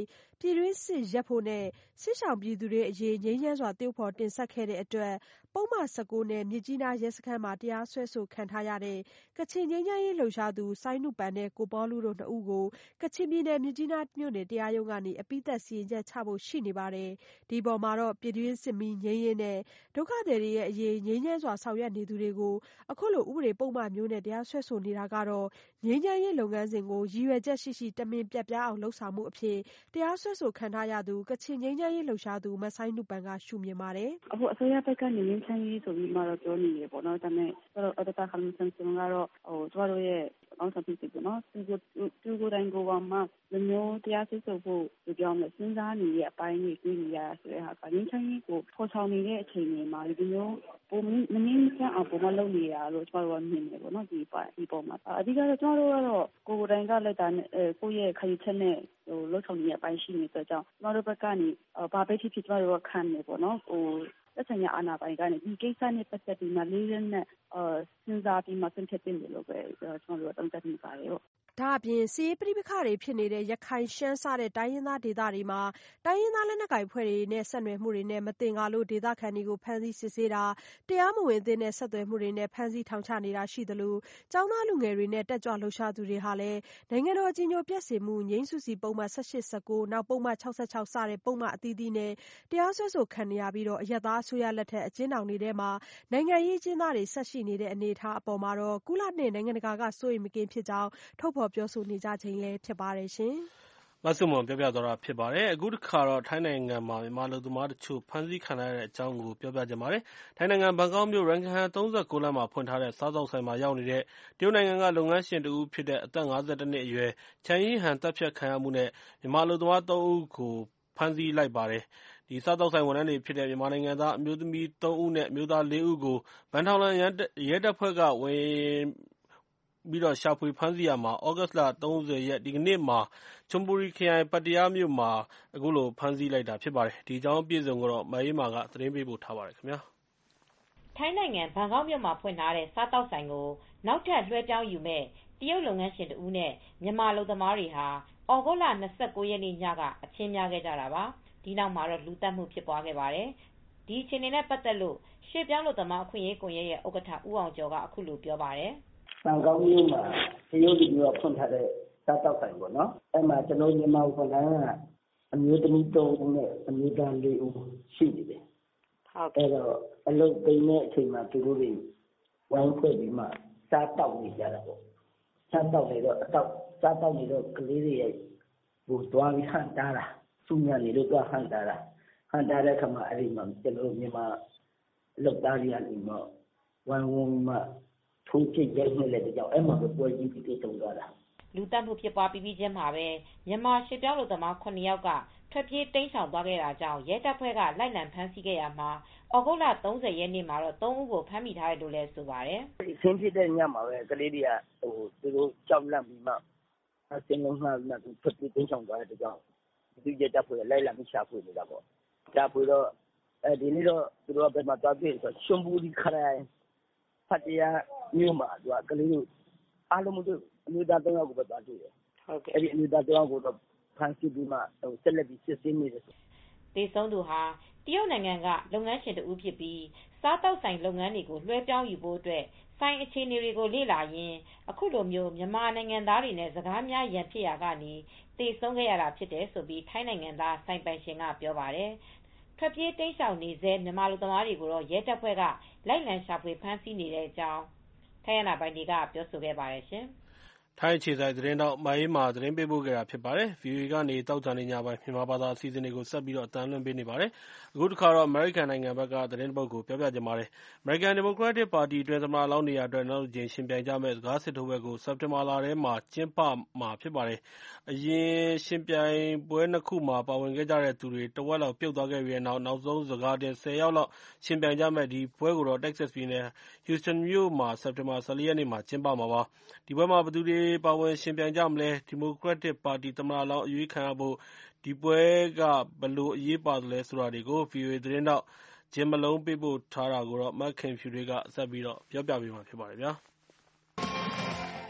ပြည်တွင်းစစ်ရပ်ဖို့နဲ့စစ်ရှောင်ပြည်သူတွေအရေးငြိမ်းချမ်းစွာသရုပ်ဖော်တင်ဆက်ခဲ့တဲ့အတွက်ပုဒ်မ၁၉နဲ့မြစ်ကြီးနားရဲစခန်းမှာတရားစွဲဆိုခံထားရတဲ့ကချင်ငြိမ်းချမ်းရေးလှုပ်ရှားသူစိုင်းနုပန်နဲ့ကိုပေါလုတို့နှစ်ဦးကိုကချင်ပြည်နယ်မြစ်ကြီးနားမြို့နယ်တရားရုံးကနေအပြီးသတ်စီရင်ချက်ချဖို့ရှိနေပါတယ်။ဒီပေါ်မှာတော့ပြည်တွင်းစစ်မီးငြိမ်းရေးနဲ့ဒုက္ခသည်တွေရဲ့အရေးငြိမ်းချမ်းစွာဆောင်ရွက်နေသူတွေကိုအခုလိုဥပဒေပုဒ်မမျိုးနဲ့တရားစွဲဆိုနေတာကတော့ငြိမ်းချမ်းရေးလုပ်ငန်းစဉ်ကိုရည်ရွယ်ချက်ရှိရှိတမင်ပြတ်ပြားအောင်လှုပ်ဆောင်မှုအဖြစ်တရားစွဲဆိုခံထားရသူကချင်ငြိမ်းချမ်းရေးလှုပ်ရှားသူမဆိုင်းနုပန်ကရှုမြင်ပါတယ်။အခုအစိုးရဘက်ကနေငြိမ်းချမ်းရေးဆိုပြီးမှတော့ပြောနေရပေါ့နော်ဒါပေမဲ့ဒေါက်တာခလမ်ဆန်ဆွန်ကတော့ဟိုကျမတို့ရဲ့အောင်းဆောင်ဖြစ်ပေါ့နော်သူကိုသူကိုတိုင်းကိုပါမှမျိုးတရားစွဲဆိုဖို့ပြောင်းလဲစဉ်းစားနေတဲ့အပိုင်းကြီးတွေ့နေရဆိုတဲ့ဟာကငြိမ်းချမ်းရေးကိုဖော်ဆောင်နေတဲ့အချိန်တွေမှာဒီမျိုးပုံမငြင်းချမ်းအောင်ပုံမလုပ်နေတာလို့ကျမတို့ကမြင်နေပေါ့နော်ဒီပါဒီပုံမှာအဓိကတော့ကျမတို့ကတော့ကိုကိုတိုင်းကလည်းဒါနဲ့ကိုယ့်ရဲ့ခရီးချက်နဲ့ဟိုလှုပ်ဆောင်နေတဲ့အပိုင်းရှိနေတဲ့ကြောင့်ကျမတို့ဘက်ကနေဘာပဲဖြစ်ဖြစ်ကျမတို့ကခံနေပေါ့နော်ဟိုသက်ဆိုင်ရာအာဏာပိုင်ကနေဒီကိစ္စနဲ့ပတ်သက်ပြီးမှလေးရင်းနဲ့စဉ်းစားပြီးမှဆုံးဖြတ်တင်တယ်လို့ပဲကျွန်တော်တို့သုံးသပ်နေပါတယ်။ဒါအပြင်စစ်ရေးပဋိပက္ခတွေဖြစ်နေတဲ့ရခိုင်ရှမ်းစတဲ့တိုင်းရင်းသားဒေသတွေမှာတိုင်းရင်းသားလက်နက်ကိုင်ဖွဲ့တွေနဲ့ဆက်နွယ်မှုတွေနဲ့မတင်ကားလို့ဒေသခံတွေကိုဖမ်းဆီးစစ်ဆေးတာတရားမဝင်သင်းနဲ့ဆက်သွယ်မှုတွေနဲ့ဖမ်းဆီးထောင်ချနေတာရှိသလိုကျောင်းသားလူငယ်တွေနဲ့တက်ကြွလှုပ်ရှားသူတွေဟာလည်းနိုင်ငံတော်အကြီးအကျယ်ပြည့်စုံမှုငြိမ်းစုစီပုံမှန်၁၈ ၁၉နောက်ပုံမှန်၆၆စတဲ့ပုံမှန်အသီးသီးနဲ့တရားစွဲဆိုခံနေရပြီးတော့အယက်သားအစိုးရလက်ထက်အကျဉ်းထောင်တွေထဲမှာနိုင်ငံရေးအကျဉ်းသားတွေဆက်ရှိနေတဲ့အနေအထားအပေါ်မှာတော့ကုလနဲ့နိုင်ငံတကာကစိုးရိမ်မကင်းဖြစ်ကြောင်းထုတ်ဖော်ပြောဆိုနေကြချိန်လည်းဖြစ်ပါတယ်ရှင်။မဆုမွန်ပြောပြသွားတာဖြစ်ပါတယ်။အခုတစ်ခါတော့ထိုင်းနိုင်ငံမှာမြန်မာလူသမားတချို့ဖမ်းဆီးခံရတဲ့အကြောင်းကိုပြောပြကြပါမယ်။ထိုင်းနိုင်ငံဘန်ကောက်မြို့ရန်ကဟန်၃၉လမ်းမှာဖွင့်ထားတဲ့စားသောက်ဆိုင်မှာရောက်နေတဲ့တရုတ်နိုင်ငံကလုပ်ငန်းရှင်တဦးဖြစ်တဲ့အသက်၅၁နှစ်အရွယ်ချန်ရင်ဟန်တပ်ဖြတ်ခံရမှုနဲ့မြန်မာလူသမား၃ဦးကိုဖမ်းဆီးလိုက်ပါတယ်။ဒီစားသောက်ဆိုင်ဝန်ထမ်းတွေဖြစ်တဲ့မြန်မာနိုင်ငံသားအမျိုးသမီး၃ဦးနဲ့အမျိုးသား၄ဦးကိုဘန်ထောင်လန်ရဲတပ်ဖွဲ့ကဝင်ပြီးတော့ရှာဖွေဖမ်းဆီးရမှာဩဂတ်လ၃၀ရက်ဒီကနေ့မှာချွန်ဘူရီခရိုင်ပတ္တရားမြို့မှာအခုလိုဖမ်းဆီးလိုက်တာဖြစ်ပါတယ်။ဒီအကြောင်းအပြည့်အစုံကိုတော့မအေးမာကသတင်းပေးပို့ထားပါတယ်ခင်ဗျာ။ထိုင်းနိုင်ငံဘန်ကောက်မြို့မှာဖွင့်ထားတဲ့စားသောက်ဆိုင်ကိုနောက်ထပ်လွှဲပြောင်းယူမဲ့တရုတ်လုပ်ငန်းရှင်တဦးနဲ့မြန်မာအလုပ်သမားတွေဟာဩဂုတ်လ၂၉ရက်နေ့ညကအချင်းများခဲ့ကြတာပါ။ဒီနောက်မှာတော့လူသတ်မှုဖြစ်ပွားခဲ့ပါတယ်။ဒီအခြေအနေနဲ့ပတ်သက်လို့ရွှေ့ပြောင်းအလုပ်သမားအခွင့်အရေးကွန်ရက်ရဲ့ဥက္ကဋ္ဌဦးအောင်ကျော်ကအခုလိုပြောပါတယ်။ဘန်ကောက်မြို့မှာတရုတ်လူမျိုးဖွင့်ထားတဲ့စားတောက်ဆိုင်ပေါ့နော်။အဲ့မှာကျွန်တော်မြန်မာဝန်ထမ်းကအမျိုးသမီး၃ဦးနဲ့အမျိုးသား၄ဦးရှိနေတယ်။ဟုတ်ကဲ့အဲ့တော့အလုပ်သိမ်းတဲ့အချိန်မှာသူတို့တွေဝိုင်းဖွဲ့ပြီးမှစားတောက်နေကြတာပေါ့။စားတောက်နေတော့အတောက်စားတောက်နေတော့ကလေးတွေရဲ့ဟိုတွားပြီးဟန်တားတာသူညာနေတော့ဟန်တားတာဟန်တားတဲ့ခါမှာအဲ့ဒီမှာကျွန်တော်မြန်မာအလုပ်သားတွေကနေမှဝိုင်းဝန်းမှထိုးချိတ်ရိုက်နေတဲ့ကြောင့်အဲ့မှာပဲပွဲကြီးပြီးတုံသွားတာလူတက်မှုဖြစ်ပွားပြီးပြီးချင်းမှာပဲမြန်မာရွှေပြောင်းလူသမားခုနှစ်ယောက်ကထွက်ပြေးတိမ်းရှောင်သွားခဲ့တာကြောင့်ရဲတပ်ဖွဲ့ကလိုက်လံဖမ်းဆီးခဲ့ရမှာဩဂုတ်လ၃၀ရက်နေ့မှာတော့၃ဦးကိုဖမ်းမိထားတယ်လို့လည်းဆိုပါတယ်။ဆင်းဖြစ်တဲ့ညမှာပဲကလေးတွေကဟိုသူတို့ကြောက်လန့်ပြီးမှအစင်းလုံးမှလည်းထွက်ပြေးတိမ်းရှောင်သွားတဲ့ကြောင့်ဒီရဲတပ်ဖွဲ့လိုက်လံပြီးရှာဖွေနေတာပေါ့။ရှာဖွေတော့အဲဒီနေ့တော့သူတို့ကဘယ်မှာသွားပြေးဆိုရှွန်ဘူဒီခရိုင်ဖတ်တရားမြို့မှာသူကကလေးတို့အားလုံးတို့အမျိုးသား၃ယောက်ကိုပဲသွားတွေ့တယ်။ဟုတ်ကဲ့အဲ့ဒီအမျိုးသား၃ယောက်ကိုတော့ဖမ်းဆီးပြီးမှဟိုဆက်လက်ပြီးစစ်ဆေးနေတယ်။တေဆုံးသူဟာတရုတ်နိုင်ငံကလုပ်ငန်းရှင်တဦးဖြစ်ပြီးစားတောက်ဆိုင်လုပ်ငန်းတွေကိုလွှဲပြောင်းယူဖို့အတွက်ဆိုင်အခြေအနေတွေကိုလေ့လာရင်းအခုလိုမျိုးမြန်မာနိုင်ငံသားတွေနဲ့စကားများရန်ဖြစ်ရာကနေတေဆုံးခဲ့ရတာဖြစ်တယ်ဆိုပြီးထိုင်းနိုင်ငံသားဆိုင်ပိုင်ရှင်ကပြောပါတယ်။ထွက်ပြေးတိမ်းရှောင်နေစေမြန်မာလူသမားတွေကိုတော့ရဲတပ်ဖွဲ့ကလိုက်လံရှာဖွေဖမ်းဆီးနေတဲ့အကြောင်းထိုင်းနိုင်ငံပိုင်တွေကပြောဆိုခဲ့ပါတယ်ရှင်။ထိုင်းအခြေစိုက်သတင်းတော့မအေးမာသတင်းပေးပို့ခဲ့တာဖြစ်ပါတယ်။ ဗီအိုအေကနေတောက်ကြနေညပိုင်းမြန်မာဘာသာအစီအစဉ်တွေကိုဆက်ပြီးတော့အသံလွှင့်ပေးနေပါတယ်။အခုတစ်ခါတော့အမေရိကန်နိုင်ငံဘက်ကသတင်းတစ်ပုဒ်ကိုပြောပြချင်ပါတယ်။ American Democratic Party အတွင်းသမ္မတလောင်းနေရာအတွက်နောက်တစ်ကြိမ်ရှင်ပြိုင်ကြမယ့်စကားစစ်ထိုးပွဲကိုစက်တင်ဘာလထဲမှာကျင်းပမှာဖြစ်ပါတယ်။အရင်ရှင်ပြိုင်ပွဲနှစ်ခုမှာပါဝင်ခဲ့ကြတဲ့သူတွေတဝက်လောက်ပြုတ်သွားခဲ့ပြီးတဲ့နောက်နောက်ဆုံးစကာတင်ဆယ်ယောက်လောက်ရှင်ပြိုင်ကြမယ့်ဒီပွဲကိုတော့ Texas ပြည်နယ် Houston မြို့မှာစက်တင်ဘာ၁၄ရက်နေ့မှာကျင်းပမှာပါ။ဒီပွဲမှာဘယ်သူတွေပါဝင်ရှင်ပြိုင်ကြမလဲဒီမိုကရက်တစ်ပါတီသမ္မတလောင်းအရွေးခံရဖို့ဒီပွဲကဘယ်လိုအရေးပါသလဲဆိုတာတွေကို ဗီအိုအေ သတင်းထောက်ဂျင်မလုံးပေးပို့ထားတာကိုတော့မခင်ဖြူတွေကဆက်ပြီးတော့ပြောပြပေးမှာဖြစ်ပါတယ်ဗျာ။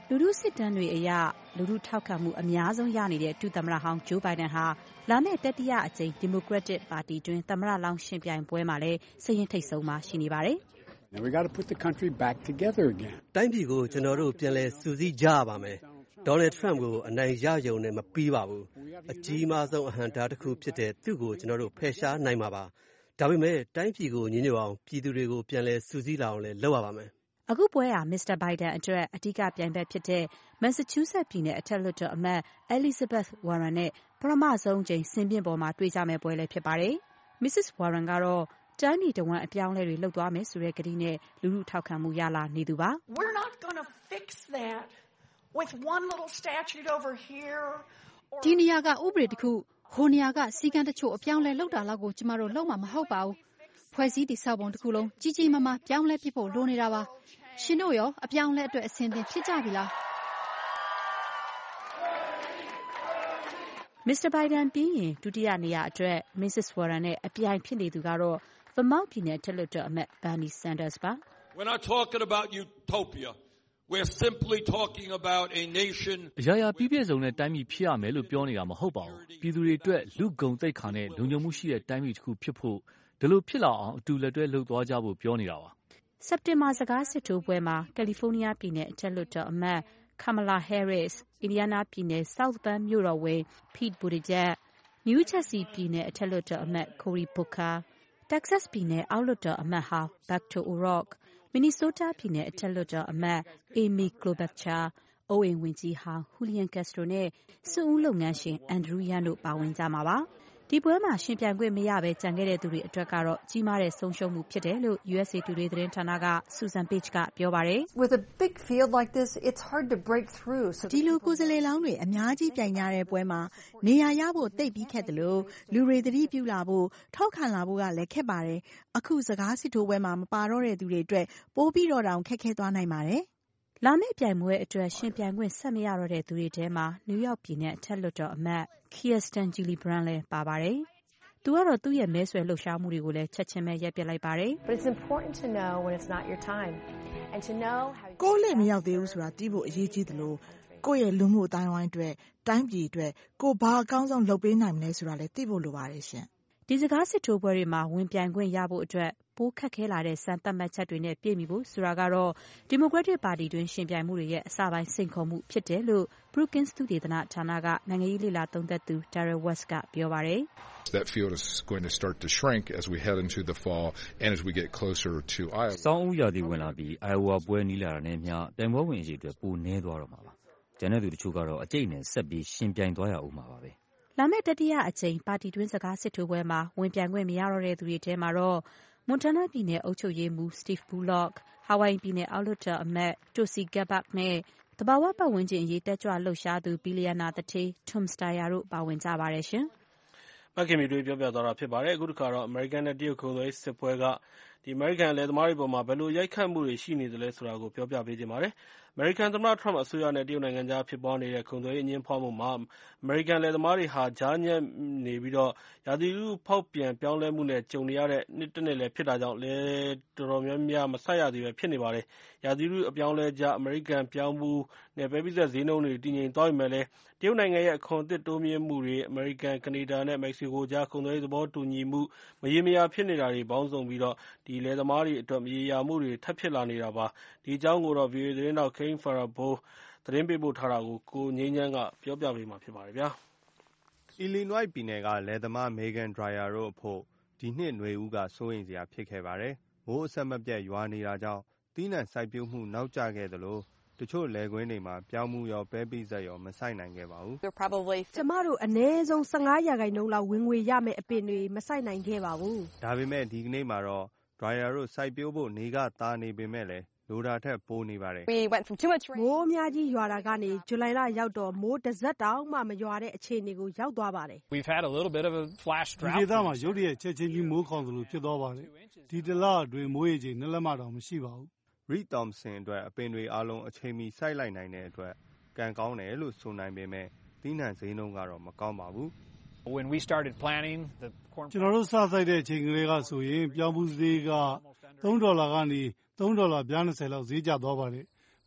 လူထုစစ်တမ်းတွေအရလူထုထောက်ခံမှုအများဆုံးရနေတဲ့ဒုသမ္မတဟောင်းဂျိုးဘိုင်ဒန်ဟာလာမယ့်တတိယအကြိမ်ဒီမိုကရက်တစ်ပါတီတွင်သမ္မတလောင်းရှင်ပြိုင်ပွဲမှာလည်းစရင်ထိတ်ဆုံးမှာရှိနေပါတယ်။ We got to put the country back together again. တိုင်းပြည်ကိုကျွန်တော်တို့ပြန်လည်စုစည်းကြရပါမယ်။ Donald Trump ကိုအနိုင်ရယုံနဲ့မပြီးပါဘူး။အကြီးမားဆုံးအဟန့်အတားတစ်ခုဖြစ်တဲ့သူ့ကိုကျွန်တော်တို့ဖယ်ရှားနိုင်မှာပါ။ဒါပေမဲ့တိုင်းပြည်ကိုညီညွတ်အောင်ပြည်သူတွေကိုပြန်လည်စုစည်းလာအောင်လည်းလုပ်ရပါမယ်။အခုပွဲဟာမစ္စတာဘိုင်ဒန်အတွက်အဓိကပြိုင်ဘက်ဖြစ်တဲ့ Massachusetts ပြည်နယ်အထက်လွှတ်တော်အမတ် Elizabeth Warren နဲ့ပထမဆုံးအကြိမ်စင်ပြင်ပေါ်မှာတွေ့ကြမယ့်ပွဲလည်းဖြစ်ပါတယ်။ Missus Warren ကတော့တိုင်းပြည်တဝန်းအပြောင်းအလဲတွေလုပ်သွားမယ်ဆိုတဲ့ကတိနဲ့လူထုထောက်ခံမှုရလာနေသူပါ။ We're not going to fix that with one little statute over here. ဒီနေရာကဥပဒေတစ်ခုဟိုနေရာကစီကံတချို့အပြောင်းလဲလုပ်တာလောက်ကိုကျမတို့လုပ်မှာမဟုတ်ပါဘူး။ဖွဲ့စည်းတည်ဆောက်ပုံတစ်ခုလုံးကြီးကြီးမားမားပြောင်းလဲပြဖို့လိုနေတာပါ။ရှင်တို့ရောအပြောင်းလဲအတွက်အဆင်သင့်ဖြစ်ကြပြီလား။ Mister Biden ပြီးရင်ဒုတိယနေရာအတွက် Missus Warren နဲ့အပြိုင်ဖြစ်နေသူကတော့ Vermont ပြည်နယ်ထက်လွှတ်တော်အမတ် Bernie Sanders ပါ။ We're not talking about utopia. We're simply talking about a nation. အရာရာပြည့်ပြည့်စုံတဲ့တိုင်းပြည်ဖြစ်ရမယ်လို့ပြောနေတာမဟုတ်ပါဘူး။ပြည်သူတွေအတွက်လူဂုဏ်သိက္ခာနဲ့လုံခြုံမှုရှိတဲ့တိုင်းပြည်တစ်ခုဖြစ်ဖို့ဒီလိုဖြစ်လာအောင်အတူလက်တွဲလှုပ်သွားကြဖို့ပြောနေတာပါ။စက်တင်ဘာစကားစစ်ထိုးပွဲမှာကယ်လီဖိုးနီးယားပြည်နယ်အထက်လွှတ်တော်အမတ် Kamala Harris, Indiana ပြည်နယ် South Bend မြို့တော်ဝန် Pete Buttigieg, New Jersey ပြည်နယ်အထက်လွှတ်တော်အမတ် Cory Booker, Texas ပြည်နယ်အောက်လွှတ်တော်အမတ်ဟောင်း Beto O'Rourke, Minnesota ပြည်နယ်အထက်လွှတ်တော်အမတ် Amy Klobuchar, အိုးအိမ်ဝန်ကြီးဟောင်း Julian Castro နဲ့စွန့်ဦးလုပ်ငန်းရှင် Andrew Yang တို့ပါဝင်ကြမှာပါ။ဒီပွဲမှာရှင်ပြိုင်ခွင့်မရဘဲကြံခဲ့တဲ့သူတွေအတွက်ကတော့ကြီးမားတဲ့ဆုံးရှုံးမှုဖြစ်တယ်လို့ U S A Today သတင်းဌာနက Susan Page ကပြောပါတယ်။ With a big field like this, it's hard to break through. ဒီလိုကိုယ်စားလှယ်လောင်းတွေအများကြီးပြိုင်ကြတဲ့ပွဲမှာနေရာရဖို့တိတ်ပြီးခက်တယ်လို့လူတွေသတိပြုလာဖို့ထောက်ခံလာဖို့ကလည်းခက်ပါတယ်။အခုစကားစစ်ထိုးပွဲမှာမပါတော့တဲ့သူတွေအတွက်ပိုးပြီးတော့တောင်ခက်ခဲသွားနိုင်ပါတယ်။လာမယ့်ပြိုင်ပွဲအတွက်ရှင်ပြိုင်ခွင့်ဆက်မရတော့တဲ့သူတွေထဲမှာနယူးယောက်ပြည်နယ်အထက်လွှတ်တော်အမတ် Kirsten Gillibrand လည်းပါပါတယ်။သူကတော့သူ့ရဲ့မဲဆွယ်လှုပ်ရှားမှုတွေကိုလည်းချက်ချင်းပဲရပ်ပစ်လိုက်ပါတယ်။ But it's important to know when it's not your time and to know how ကိုယ်လည်းမရောက်သေးဘူးဆိုတာသိဖို့အရေးကြီးတယ်လို့ကိုယ့်ရဲ့လူမှုအတိုင်းဝိုင်းအတွက်တိုင်းပြည်အတွက်ကိုဘာအကောင်းဆုံးလုပ်ပေးနိုင်မလဲဆိုတာလည်းသိဖို့လိုပါတယ်ရှင်။ဒီစကားစစ်ထိုးပွဲတွေမှာဝင်ပြိုင်ခွင့်ရဖို့အတွက်ပိုးခက်ခဲလာတဲ့စံသတ်မှတ်ချက်တွေနဲ့ပြည့်မီဖို့ဆိုတာကတော့ဒီမိုကရက်တစ်ပါတီတွင်ရှင်ပြိုင်မှုတွေရဲ့အစပိုင်းစိန်ခေါ်မှုဖြစ်တယ်လို့ Brookings သုတေသနဌာနကနိုင်ငံရေးလေ့လာသုံးသပ်သူ Darrell West ကပြောပါတယ်။ That field is going to start to shrink as we head into the fall and as we get closer to Iowa. စောင်းဦးရာသီဝင်လာပြီး Iowa ပွဲနီးလာတာနဲ့မျှပြိုင်ပွဲဝင်အရေအတွက်ပိုနည်းသွားတော့မှာပါ။ကျန်တဲ့သူတချို့ကတော့အကျိတ်နဲ့ဆက်ပြီးရှင်ပြိုင်သွားရဦးမှာပါပဲ။လာမယ့်တတိယအကြိမ်ပါတီတွင်းစကားစစ်ထိုးပွဲမှာဝင်ပြိုင်ခွင့်မရတော့တဲ့သူတွေထဲမှာတော့ Montana ပြည်နယ်အုပ်ချုပ်ရေးမှူး Steve Bullock, Hawaii ပြည်နယ်အောက်လွှတ်တော်အမတ် Tulsi Gabbard နဲ့သဘာဝပတ်ဝန်းကျင်အရေးတက်ကြွလှုပ်ရှားသူဘီလီယံနာသူဌေး Tom Steyer တို့ပါဝင်ကြပါတယ်ရှင်။မခင်မီတို့ပြောပြသွားတာဖြစ်ပါတယ်။အခုတခါတော့အမေရိကန်နဲ့တရုတ်ကုန်သွယ်ရေးစစ်ပွဲကဒီအမေရိကန်လယ်သမားတွေပေါ်မှာဘယ်လိုရိုက်ခတ်မှုတွေရှိနေသလဲဆိုတာကိုပြောပြပေးခြင်းပါတယ်။အမေရိကန်သမ္မတ Trump အစိုးရနဲ့တရုတ်နိုင်ငံကြားဖြစ်ပွားနေတဲ့ကုန်သွယ်ရေးအငြင်းပွားမှုမှာအမေရိကန်လယ်သမားတွေဟာကြားညပ်နေပြီးတော့ရာသီဥတုဖောက်ပြန်ပြောင်းလဲမှုနဲ့ကြုံနေရတဲ့နှစ်တစ်နှစ်လည်းဖြစ်တာကြောင့်လယ်တော်တော်များများမဆပ်ရသေးပဲဖြစ်နေပါတယ်။ရာသီဥတုအပြောင်းလဲကြားအမေရိကန်ပြောင်းမှုနဲ့ပဲပိစက်ဈေးနှုန်းတွေတည်ငြိမ်သွားပေမဲ့လည်းတရုတ်နိုင်ငံရဲ့အခွန်အသစ်တိုးမြင့်မှုတွေအမေရိကန်ကနေဒါနဲ့မက္ကဆီကိုကြားကုန်သွယ်ရေးသဘောတူညီမှုမရေမရာဖြစ်နေတာတွေပေါင်းစုံပြီးတော့ဒီလယ်သမားတွေအတွက်မရေရာမှုတွေထပ်ဖြစ်လာနေတာပါ။ဒီအကြောင်းကိုတော့ ဗွီအိုအေ သတင်းထောက် Kane Farabaugh သတင်းပေးပို့ထားတာကိုကိုငြိမ်းချမ်းကပြောပြပေးမှာဖြစ်ပါတယ်ဗျာ။ Illinois ပြည်နယ်ကလယ်သမား Megan Dreyer တို့အဖို့ဒီနှစ်နွေဦးကစိုးရိမ်စရာဖြစ်ခဲ့ပါတယ်။မိုးအဆက်မပြတ်ရွာနေတာကြောင့်သီးနှံစိုက်ပျိုးမှုနောက်ကျခဲ့သလိုတချို့လယ်ကွင်းတွေမှာပြောင်းမှုရောပဲပိစက်ရောမစိုက်နိုင်ခဲ့ပါဘူး။ကျမတို့အနည်းဆုံး၁၅ရာခိုင်နှုန်းလောက်ဝင်ငွေရမယ့်အပင်တွေမစိုက်နိုင်ခဲ့ပါဘူး။ဒါပေမဲ့ဒီကနေ့မှာတော့ Dreyer တို့စိုက်ပျိုးဖို့နေကသာနေပေမဲ့လည်းလိုတာထက်ပိုနေပါတယ်။မိုးအများကြီးရွာတာကနေဇူလိုင်လရောက်တော့မိုးတစ်စက်တောင်မှမရွာတဲ့အခြေအနေကိုရောက်သွားပါတယ်။ဒီဒေသမှာရုတ်တရက်ချက်ချင်းကြီးမိုးခေါင်သလိုဖြစ်သွားပါတယ်။ဒီတလအတွင်းမိုးရေချိန်နှစ်လက်မတောင်မရှိပါဘူး။ Reed Thompson အတွက်အပင်တွေအားလုံးအချိန်မီစိုက်လိုက်နိုင်တဲ့အတွက်ကံကောင်းတယ်လို့ဆိုနိုင်ပေမဲ့သီးနှံဈေးနှုန်းကတော့မကောင်းပါဘူး။ When we started planting the corn ကျွန်တော်တို့စစိုက်တဲ့အချိန်ကလေးကဆိုရင်ပြောင်းဖူးဈေးကသုံးဒေါ်လာကနေသုံးဒေါ်လာပြားနှစ်ဆယ်လောက်ဈေးကျသွားပါတယ်။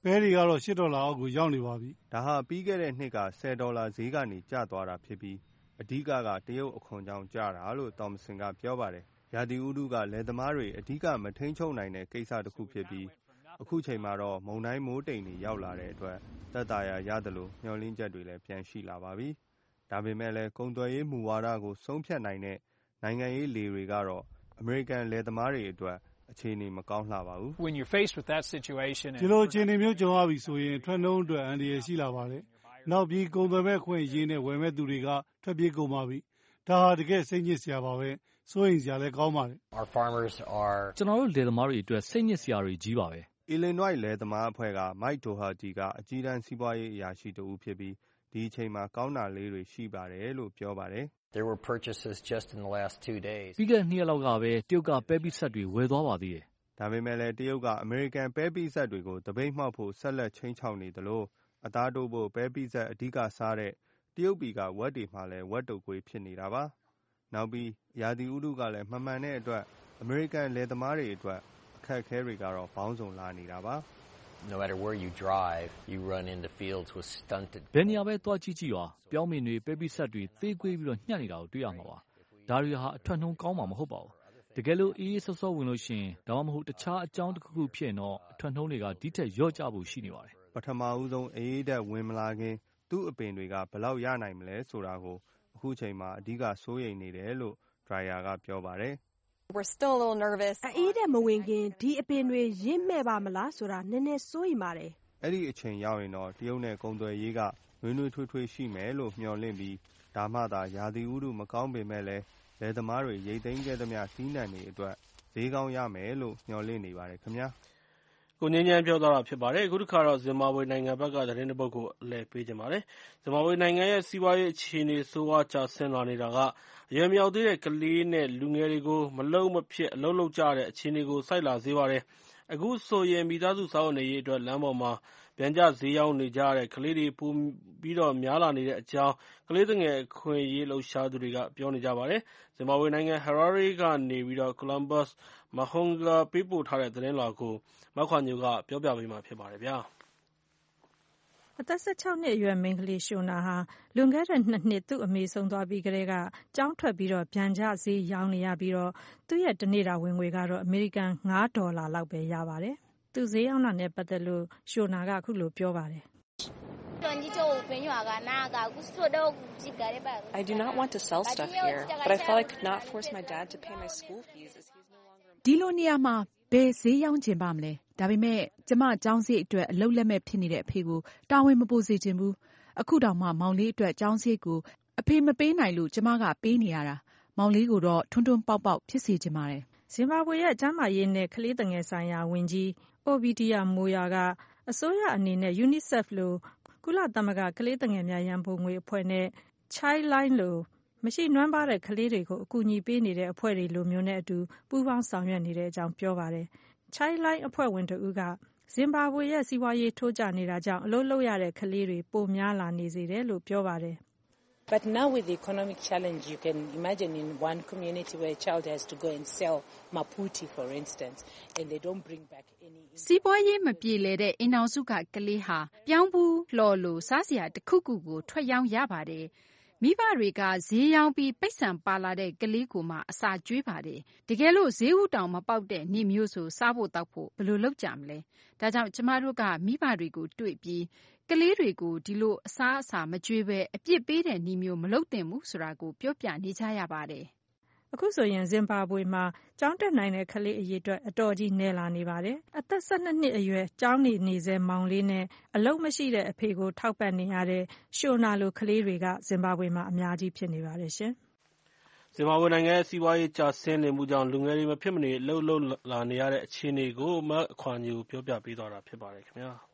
ပဲတွေကတော့ရှစ်ဒေါ်လာအောက်ကိုရောက်နေပါပြီ။ဒါဟာပြီးခဲ့တဲ့နှစ်ကဆယ်ဒေါ်လာဈေးကနေကျသွားတာဖြစ်ပြီးအဓိကကတရုတ်အခွန်ကြောင့်ကျတာလို့ Thompson ကပြောပါတယ်။ရာသီဥတုကလယ်သမားတွေအဓိကမထိန်းချုပ်နိုင်တဲ့ကိစ္စတစ်ခုဖြစ်ပြီးအခုချိန်မှာတော့မုန်တိုင်းမိုးတိမ်တွေရောက်လာတဲ့အတွက်သက်သာရာရတယ်လို့မျှော်လင့်ချက်တွေလည်းပြန်ရှိလာပါပြီ။ဒါပေမဲ့လည်းကုန်သွယ်ရေးမူဝါဒကိုဆုံးဖြတ်နိုင်တဲ့နိုင်ငံရေးလေတွေကတော့အမေရိကန်လယ်သမားတွေအတွက်အခြေအနေမကောင်းလှပါဘူး။ When you're faced with that situation ဒီလိုအခြေအနေမျိုးကြုံရပြီဆိုရင်ထွက်နှုန်းအတွက်အန္တရာယ်ရှိလာပါတယ်။နောက်ပြီးကုန်သွယ်မဲ့ခွင့်ရင်းနဲ့ဝယ်မဲ့သူတွေကထွက်ပြေးကုန်ပါပြီ။ဒါဟာတကယ်စိတ်ညစ်စရာပါပဲ။စိုးရိမ်စရာလည်းကောင်းပါတယ်။ Our farmers are ကျွန်တော်တို့လယ်သမားတွေအတွက်စိတ်ညစ်စရာတွေကြီးပါပဲ။ Illinois လယ်သမားအဖွဲ့က Mike Doherty ကအကြီးတန်းစီးပွားရေးအရာရှိတဦးဖြစ်ပြီးဒီအချိန်မှာကောင်းတာလေးတွေရှိပါတယ်လို့ပြောပါတယ်။ There were purchases just in the last two days. ပြီးခဲ့တဲ့နှစ်ရက်လောက်ကပဲတရုတ်ကပဲပိစက်တွေဝယ်သွားပါသေးတယ်။ဒါပေမဲ့လည်းတရုတ်ကအမေရိကန်ပဲပိစက်တွေကိုတပိတ်မှောက်ဖို့ဆက်လက်ချိန်ချောက်နေသလိုအသားတိုးဖို့ပဲပိစက်အဓိကစားတဲ့တရုတ်ပြည်ကဝက်တွေမှာလည်းဝက်တုပ်ကွေးဖြစ်နေတာပါ။နောက်ပြီးရာသီဥတုကလည်းမမှန်တဲ့အတွက်အမေရိကန်လယ်သမားတွေအတွက်အခက်အခဲတွေကတော့ပေါင်းစုံလာနေတာပါ။ No matter where you drive, you run into fields with stunted. ဘယ်နေရာပဲသွားကြည့်ကြည့်ပါပြောင်းမင်းတွေပဲပိစက်တွေသေးကွေးပြီးတော့ညှက်နေတာကိုတွေ့ရမှာပါ။ဒါတွေဟာအထွက်နှုန်းကောင်းမှာမဟုတ်ပါဘူး။တကယ်လို့အေးအေးဆော့ဆော့ဝင်လို့ရှိရင်ဒါမှမဟုတ်တခြားအကြောင်းတစ်ခုခုဖြစ်ရင်တော့အထွက်နှုန်းတွေကဒီထက်လျော့ကျဖို့ရှိနေပါတယ်။ပထမဦးဆုံးအေးအေးတက်ဝင်မလာခင်သူ့အပင်တွေကဘယ်လောက်ရနိုင်မလဲဆိုတာကိုအခုချိန်မှာအဓိကစိုးရိမ်နေတယ်လို့ Dryer ကပြောပါတယ်။ We're still a little nervous. အေးတဲ့မဝင်ခင်ဒီအပင်တွေရင့်မဲ့ပါမလားဆိုတာနည်းနည်းစိုးရိမ်ပါတယ်။အဲ့ဒီအချိန်ရောက်ရင်တော့တရုတ်နဲ့ကုန်သွယ်ရေးကနွေးနွေးထွေးထွေးရှိမယ်လို့မျှော်လင့်ပြီးဒါမှသာရာသီဥတုမကောင်းပေမဲ့လည်းလယ်သမားတွေရိတ်သိမ်းခဲ့သမျှသီးနှံတွေအတွက်ဈေးကောင်းရမယ်လို့မျှော်လင့်နေပါတယ်ခင်ဗျာ။ကိုငင်းငင်းပြောသွားတာဖြစ်ပါတယ်။အခုတစ်ခါတော့ဇင်ဘာဘွေနိုင်ငံဘက်ကသတင်းတစ်ပုဒ်ကိုအလည်ပေးခြင်းပါတယ်။ဇင်ဘာဘွေနိုင်ငံရဲ့စီးပွားရေးအခြေအနေဆိုးဝါးကျဆင်းလာနေတာကအရွယ်မရောက်သေးတဲ့ကလေးနဲ့လူငယ်တွေကိုမလုံမဖြစ်အလုပ်လုပ်ကြတဲ့အခြေအနေကိုစိုက်လာစေပါတယ်။အခုဆိုရင်မိသားစုစားဝတ်နေရေးအတွက်လမ်းပေါ်မှာပြန်ကျဈေးရောက်နေကြတဲ့ကလေးတွေပိုပြီးတော့များလာနေတဲ့အကြောင်းကလေးသူငယ်အခွင့်အရေးလှုပ်ရှားသူတွေကပြောနေကြပါတယ်။ဇင်ဘာဘွေနိုင်ငံ Harare ကနေပြီးတော့ Columbus Mahonga ပေးပို့ထားတဲ့သတင်းလွှာကိုမခွာညိုကပြောပြပေးမှာဖြစ်ပါတယ်ဗျာ။အသက်၁၆နှစ်အရွယ်မိန်းကလေးရှိုနာဟာလွန်ခဲ့တဲ့နှစ်နှစ်သူ့အမေဆုံးသွားပြီးကတည်းကကျောင်းထွက်ပြီးတော့ဗျံကျဈေးရောင်းနေရပြီးတော့သူ့ရဲ့တနေ့တာဝင်ငွေကတော့အမေရိကန်ငါးဒေါ်လာလောက်ပဲရပါတယ်။သူဈေးရောင်းတာနဲ့ပတ်သက်လို့ရှိုနာကအခုလိုပြောပါတယ်။ I do not want to sell stuff here, but I felt I could not force my dad to pay my school fees as he's no longer ဒီလိုနေရာမှာဘယ်ဈေးရောင်းချင်ပါမလဲဒါပေမဲ့ကျမကျောင်းစရိတ်အတွက်အလုပ်လက်မဲ့ဖြစ်နေတဲ့အဖေကိုတာဝန်မပိုစေချင်ဘူးအခုတောင်မှမောင်လေးအတွက်ကျောင်းစရိတ်ကိုအဖေမပေးနိုင်လို့ကျမကပေးနေရတာမောင်လေးကိုတော့ထွန်းထွန်းပေါက်ပေါက်ဖြစ်စေချင်ပါတယ်ဇင်ဘာဘွေရဲ့ကျန်းမာရေးနဲ့ကလေးသူငယ်ဆိုင်ရာဝန်ကြီးအိုဘီဒီယာမိုယာကအစိုးရအနေနဲ့ UNICEF လိုကုလသမဂ္ဂကလေးသူငယ်များရန်ပုံငွေအဖွဲ့နဲ့ Childline လိုမရှိနွမ်းပါတဲ့ကလေးတွေကိုအကူအညီပေးနေတဲ့အဖွဲ့တွေလိုမျိုးနဲ့အတူပူးပေါင်းဆောင်ရွက်နေတဲ့အကြောင်းပြောပါတယ်။ Childline အဖွဲ့ဝင်တဦးကဇင်ဘာဘွေရဲ့စီးပွားရေးထိုးကျနေတာကြောင့်အလုပ်လုပ်ရတဲ့ကလေးတွေပိုများလာနေစေတယ်လို့ပြောပါတယ်။ But now with the economic challenge, you can imagine in one community where a child has to go and sell maputi, for instance, and they don't bring back any. စီးပွားရေးမပြေလည်တဲ့အိမ်အောင်စုကကလေးဟာပြောင်းဘူးလှော်လို့စားစရာတစ်ခုခုကိုထွက်ရောင်းရပါတယ်။မိဘတွေကဈေးရောင်းပြီးပိတ်ဆံပါလာတဲ့ကလေးကိုမှအစာကျွေးပါတယ်။တကယ်လို့ဈေးဥတောင်မပေါက်တဲ့နေ့မျိုးဆိုစားဖို့တောက်ဖို့ဘယ်လိုလုပ်ကြမလဲ။ဒါကြောင့်ကျမတို့ကမိဘတွေကိုတွေ့ပြီးကလေးတွေကိုဒီလိုအစားအစာမကျွေးဘဲအပြစ်ပေးတဲ့နည်းမျိုးမလုပ်သင့်ဘူးဆိုတာကိုပြောပြနေကြရပါတယ်။အခုဆိုရင်ဇင်ဘာဘွေမှာကျောင်းတက်နိုင်တဲ့ကလေးအရေအတွက်အတော်ကြီးနည်းလာနေပါတယ်။အသက်၁၂နှစ်အရွယ်ကျောင်းနေနေဆဲမောင်လေးနဲ့အလုပ်မရှိတဲ့အဖေကိုထောက်ပံ့နေရတဲ့ရှိုနာလိုကလေးတွေကဇင်ဘာဘွေမှာအများကြီးဖြစ်နေပါတယ်ရှင်။ဇင်ဘာဘွေနိုင်ငံရဲ့စီးပွားရေးကျဆင်းနေမှုကြောင့်လူငယ်တွေမဖြစ်မနေအလုပ်လုပ်လာနေရတဲ့အခြေအနေကိုမခွာညိုပြောပြပေးသွားတာဖြစ်ပါတယ်ခင်ဗျာ။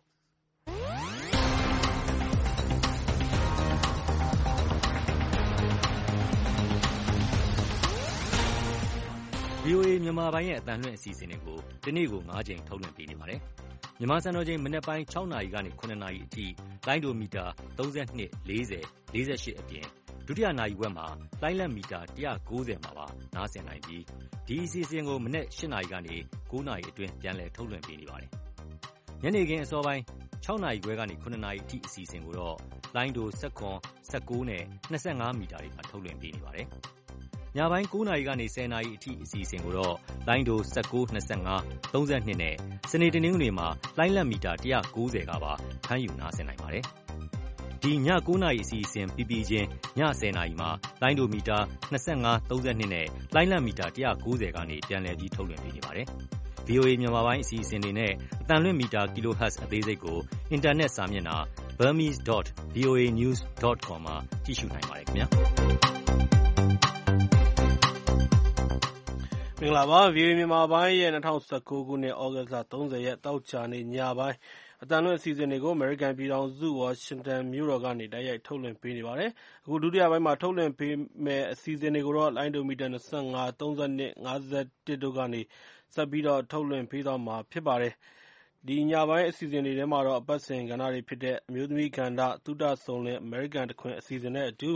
ဗွီအိုအေမြန်မာပိုင်းရဲ့အသံလွှင့်အစီအစဉ်တွေကိုဒီနေ့ကို၅ကြိမ်ထုတ်လွှင့်ပေးနေပါတယ်။မြန်မာစံတော်ချိန်မနက်ပိုင်း၆နာရီကနေ၇နာရီအထိလိုင်းဒိုမီတာ၃၂ ၄၀ ၄၈အပြင်ဒုတိယနာရီဝက်မှာလိုင်းလက်မီတာ၁၉၀မှာပါနားဆင်နိုင်ပြီးဒီအစီအစဉ်ကိုမနက်၈နာရီကနေ၉နာရီအတွင်းပြန်လည်ထုတ်လွှင့်ပေးနေပါတယ်။ညနေခင်းအစောပိုင်း၆နာရီခွဲကနေ၇နာရီအထိအစီအစဉ်ကိုတော့လိုင်းဒို၁၇ ၁၉နဲ့၂၅မီတာတွေမှာထုတ်လွှင့်ပေးနေပါတယ်။ညပိုင်း၉နာရီကနေ၁၀နာရီအထိအစီအစဉ်ကိုတော့လိုင်းဒို၁၉ ၂၅ ၃၂နဲ့စနေတနင်္ဂနွေမှာလိုင်းလက်မီတာ၁၉၀ကပါဖမ်းယူနားဆင်နိုင်ပါတယ်။ဒီည၉နာရီအစီအစဉ်ပြီးပြီးချင်းည၁၀နာရီမှာလိုင်းဒိုမီတာ၂၅ ၃၂နဲ့လိုင်းလက်မီတာ၁၉၀ကနေပြန်လည်ပြီးထုတ်လွှင့်ပေးနေပါတယ်။ဗွီအိုအေ မြန်မာပိုင်းအစီအစဉ်တွေနဲ့အသံလွှင့်မီတာ kilohertz အသေးစိတ်ကိုအင်တာနက်စာမျက်နှာ burmese dot voa news dot com မှာကြည့်ရှုနိုင်ပါတယ်ခင်ဗျာမင်္ဂလာပါ ဗွီအိုအေ မြန်မာပိုင်းရဲ့၂၀၁၉ခုနှစ်ဩဂုတ်လ၃၀ရက်သောကြာနေ့ညပိုင်းအသံလွှင့်အစီအစဉ်တွေကိုအမေရိကန်ပြည်ထောင်စုဝါရှင်တန်မြို့တော်ကနေတိုက်ရိုက်ထုတ်လွှင့်ပေးနေပါတယ်။အခုဒုတိယပိုင်းမှာထုတ်လွှင့်ပေးမယ့်အစီအစဉ်တွေကိုတော့လိုင်းဒိုမီတာ၂၅ ၃၂ ၅၁တို့ကနေဆက်ပြီးတော့ထုတ်လွှင့်ပေးသွားမှာဖြစ်ပါတယ်။ဒီညပိုင်းအစီအစဉ်တွေထဲမှာတော့အပတ်စဉ်ကဏ္ဍတွေဖြစ်တဲ့အမျိုးသမီးကဏ္ဍသုတစုံလင်အမေရိကန်တခွင်အစီအစဉ်နဲ့အတူ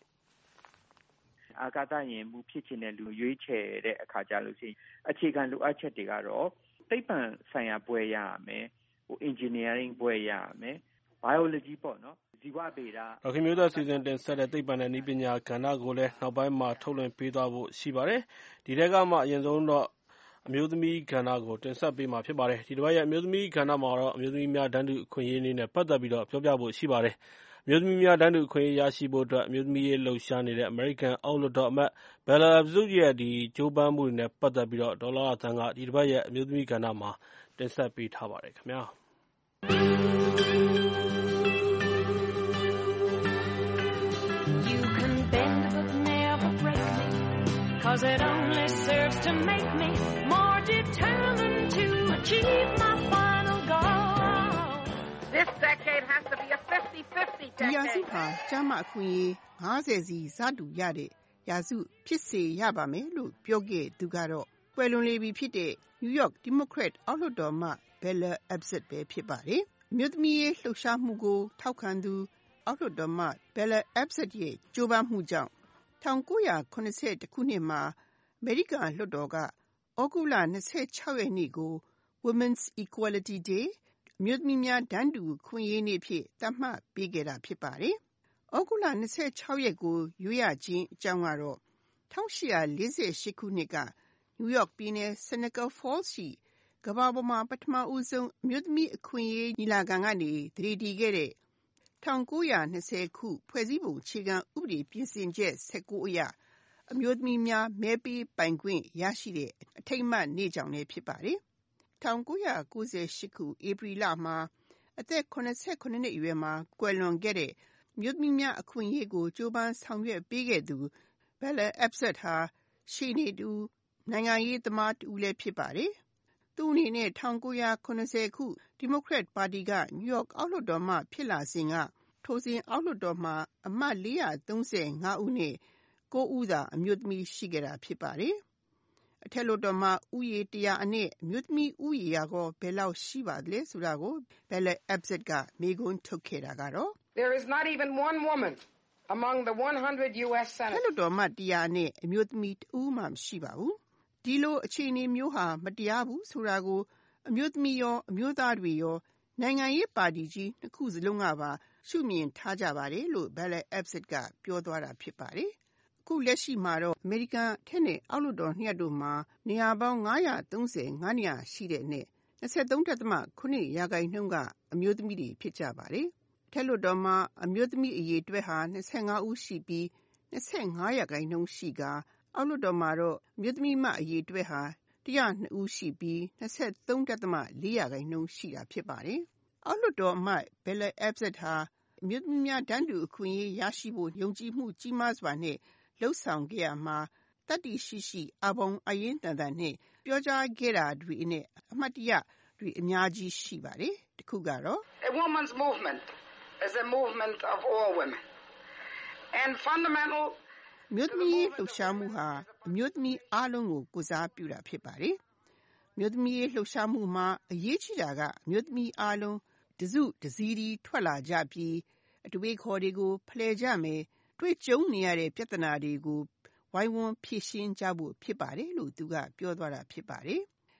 အာကာသယာဉ်မှူးဖြစ်ချင်တဲ့လူရွေးချယ်တဲ့အခါကျလို့ရှိရင်အခြေခံလိုအပ်ချက်တွေကတော့သိပ္ပံဆိုင်ရာဘွဲ့ရရမယ်ဟို engineering ဘွဲ့ရရမယ် biology ပေါ့နော်ဇီဝဗေဒဒေါက်ခင်မျိုးသက်စီစဉ်တင်ဆက်တဲ့သိပ္ပံနဲ့နည်းပညာကဏ္ဍကိုလည်းနောက်ပိုင်းမှာထုတ်လွှင့်ပေးသွားဖို့ရှိပါတယ်ဒီထဲကမှအရင်ဆုံးတော့အမျိုးသမီးကဏ္ဍကိုတင်ဆက်ပေးမှာဖြစ်ပါတယ်ဒီတစ်ပတ်ရဲ့အမျိုးသမီးကဏ္ဍမှာတော့အမျိုးသမီးများတန်းတူအခွင့်အရေးနဲ့ပတ်သက်ပြီးတော့ပြောပြဖို့ရှိပါတယ်အမျိုးသမီးများတန်းတူအခွင့်အရေးရရှိဖို့အတွက်အမျိုးသမီးရေးလှုပ်ရှားနေတဲ့အမေရိကန်အောက်လွှတ်တော်အမတ် Bella Abzug ရဲ့ဒီကြိုးပမ်းမှုတွေနဲ့ပတ်သက်ပြီးတော့ဒေါ်လာသန်းကဒီတစ်ပတ်ရဲ့အမျိုးသမီးကဏ္ဍမှာတင်ဆက်ပေးထားပါတယ်ခင်ဗျာ You can bend but never break me cause it only serves to make me more determined to achieve my final goal This decade has to be a fifty fifty decade ဒီရာစုဟာကျမအခွင့်အရေး၅၀စီစတူရတဲ့ရာစုဖြစ်စေရပါမယ်လို့ပြောခဲ့သူကတော့ကွယ်လွန်လေပြီဖြစ်တဲ့ New York Democrat အောက်လွှတ်တော်မှ Bella Abzug ပဲဖြစ်ပါတယ်။မြို့သမီးရေးလှုပ်ရှားမှုကိုထောက်ခံသူအောက်လွှတ်တော်မှ Bella Abzug ရဲ့ကြိုးပမ်းမှုကြောင့်၁၉၇၁ခုနှစ်မှာအမေရိကန်လွှတ်တော်ကဩဂုတ်လ၂၆ရက်နေ့ကို Women's Equality Day အမျိုးသမီးများတန်းတူခွင့်ရေးနေ့ဖြစ်သတ်မှတ်ပေးခဲ့တာဖြစ်ပါတယ်။ဩဂုတ်လ၂၆ရက်ကိုရွေးရခြင်းအကြောင်းကတော့၁၈၄၈ခုနှစ်က New York ပြည်နယ် Seneca Falls ရှိကမ္ဘာပေါ်မှာပထမဦးဆုံးအမျိုးသမီးအခွင့်အရေးညီလာခံကနေသတိတည်ခဲ့တဲ့၁၉၂၀ခုဖွဲ့စည်းပုံအခြေခံဥပဒေပြင်ဆင်ချက်၁၉အရအမျိုးသမီးများမဲပေးပိုင်ခွင့်ရရှိတဲ့အထိမ်းအမှတ်နေ့ကြောင့်လည်းဖြစ်ပါတယ်။၁၉၉၈ခုဧပြီလမှာအသက်၇၇နှစ်အရွယ်မှာကွယ်လွန်ခဲ့တဲ့မြို့သမီးများအခွင့်အရေးကိုကြိုးပမ်းဆောင်ရွက်ပေးခဲ့သူ Bella Abzug ဟာရှေ့နေတူနိုင်ငံရေးသမားတူလည်းဖြစ်ပါတယ်။သူအနေနဲ့၁၉၇၀ခုဒီမိုကရက်ပါတီက New York အောက်လွှတ်တော်မှဖြစ်လာစဉ်ကထိုစဉ်အောက်လွှတ်တော်မှာအမတ်၄၃၅ဦးနဲ့၉ဦးသာအမျိုးသမီးရှိခဲ့တာဖြစ်ပါတယ်။အထက်လွှတ်တော်မှာဥယေတရာအနက်အမျိုးသမီးဥယေရာကောဘယ်လောက်ရှိပါသလဲဆိုတာကို Bella Abzug ကမေးခွန်းထုတ်ခဲ့တာကတော့ There is not even one woman among the one hundred U S senators ထက်လွှတ်တော်မှတရာနဲ့အမျိုးသမီးတဦးမှမရှိပါဘူး။ဒီလိုအခြေအနေမျိုးဟာမတရားဘူးဆိုတာကိုအမျိုးသမီးရောအမျိုးသားတွေရောနိုင်ငံရေးပါတီကြီးနှစ်ခုစလုံးကပါရှုမြင်ထားကြပါတယ်လို့ Bella Abzug ကပြောသွားတာဖြစ်ပါတယ်။အခုလက်ရှိမှာတော့အမေရိကန်ထက်နဲ့အောက်လွှတ်တော်နှစ်ရပ်တို့မှာနေရာပေါင်း၅၃၅နေရာရှိတဲ့အနက်၂၃.၇ရာခိုင်နှုန်းကအမျိုးသမီးတွေဖြစ်ကြပါတယ်။အထက်လွှတ်တော်မှာအမျိုးသမီးအရေအတွက်ဟာ၂၅ဦးရှိပြီး၂၅ရာခိုင်နှုန်းရှိကာအောက်လွှတ်တော်မှာတော့အမျိုးသမီးမှအရေအတွက်ဟာ၁၀၂ဦးရှိပြီး၂၃.၄ရာခိုင်နှုန်းရှိတာဖြစ်ပါတယ်။အောက်လွှတ်တော်အမတ် Bella Abzug ဟာအမျိုးသမီးများတန်းတူအခွင့်အရေးရရှိဖို့ယုံကြည်မှုကြီးမားစွာနဲ့လှုပ်ဆောင်ခဲ့ရမှာတတ္တိရှိရှိအာဘောင်အရင်တန်တန်နဲ့ပြောကြားခဲ့တာတွေအနက်အမှတ်တရတွေအများကြီးရှိပါတယ်။တစ်ခုကတော့ A woman's movement is a movement of all women and fundamental မြို့သမီးလှုပ်ရှားမှုဟာအမျိုးသမီးအားလုံးကိုကိုစားပြုတာဖြစ်ပါတယ်။မြို့သမီးလှုပ်ရှားမှုမှာအရေးကြီးတာကအမျိုးသမီးအားလုံးတစုတစည်းတီထွက်လာကြပြီးအတွေ့အခေါ်တွေကိုဖလှယ်ကြမယ်တွေ့ကြုံနေရတဲ့ပြဿနာတွေကိုဝိုင်းဝန်းဖြေရှင်းကြဖို့ဖြစ်ပါတယ်လို့သူကပြောသွားတာဖြစ်ပါတယ်။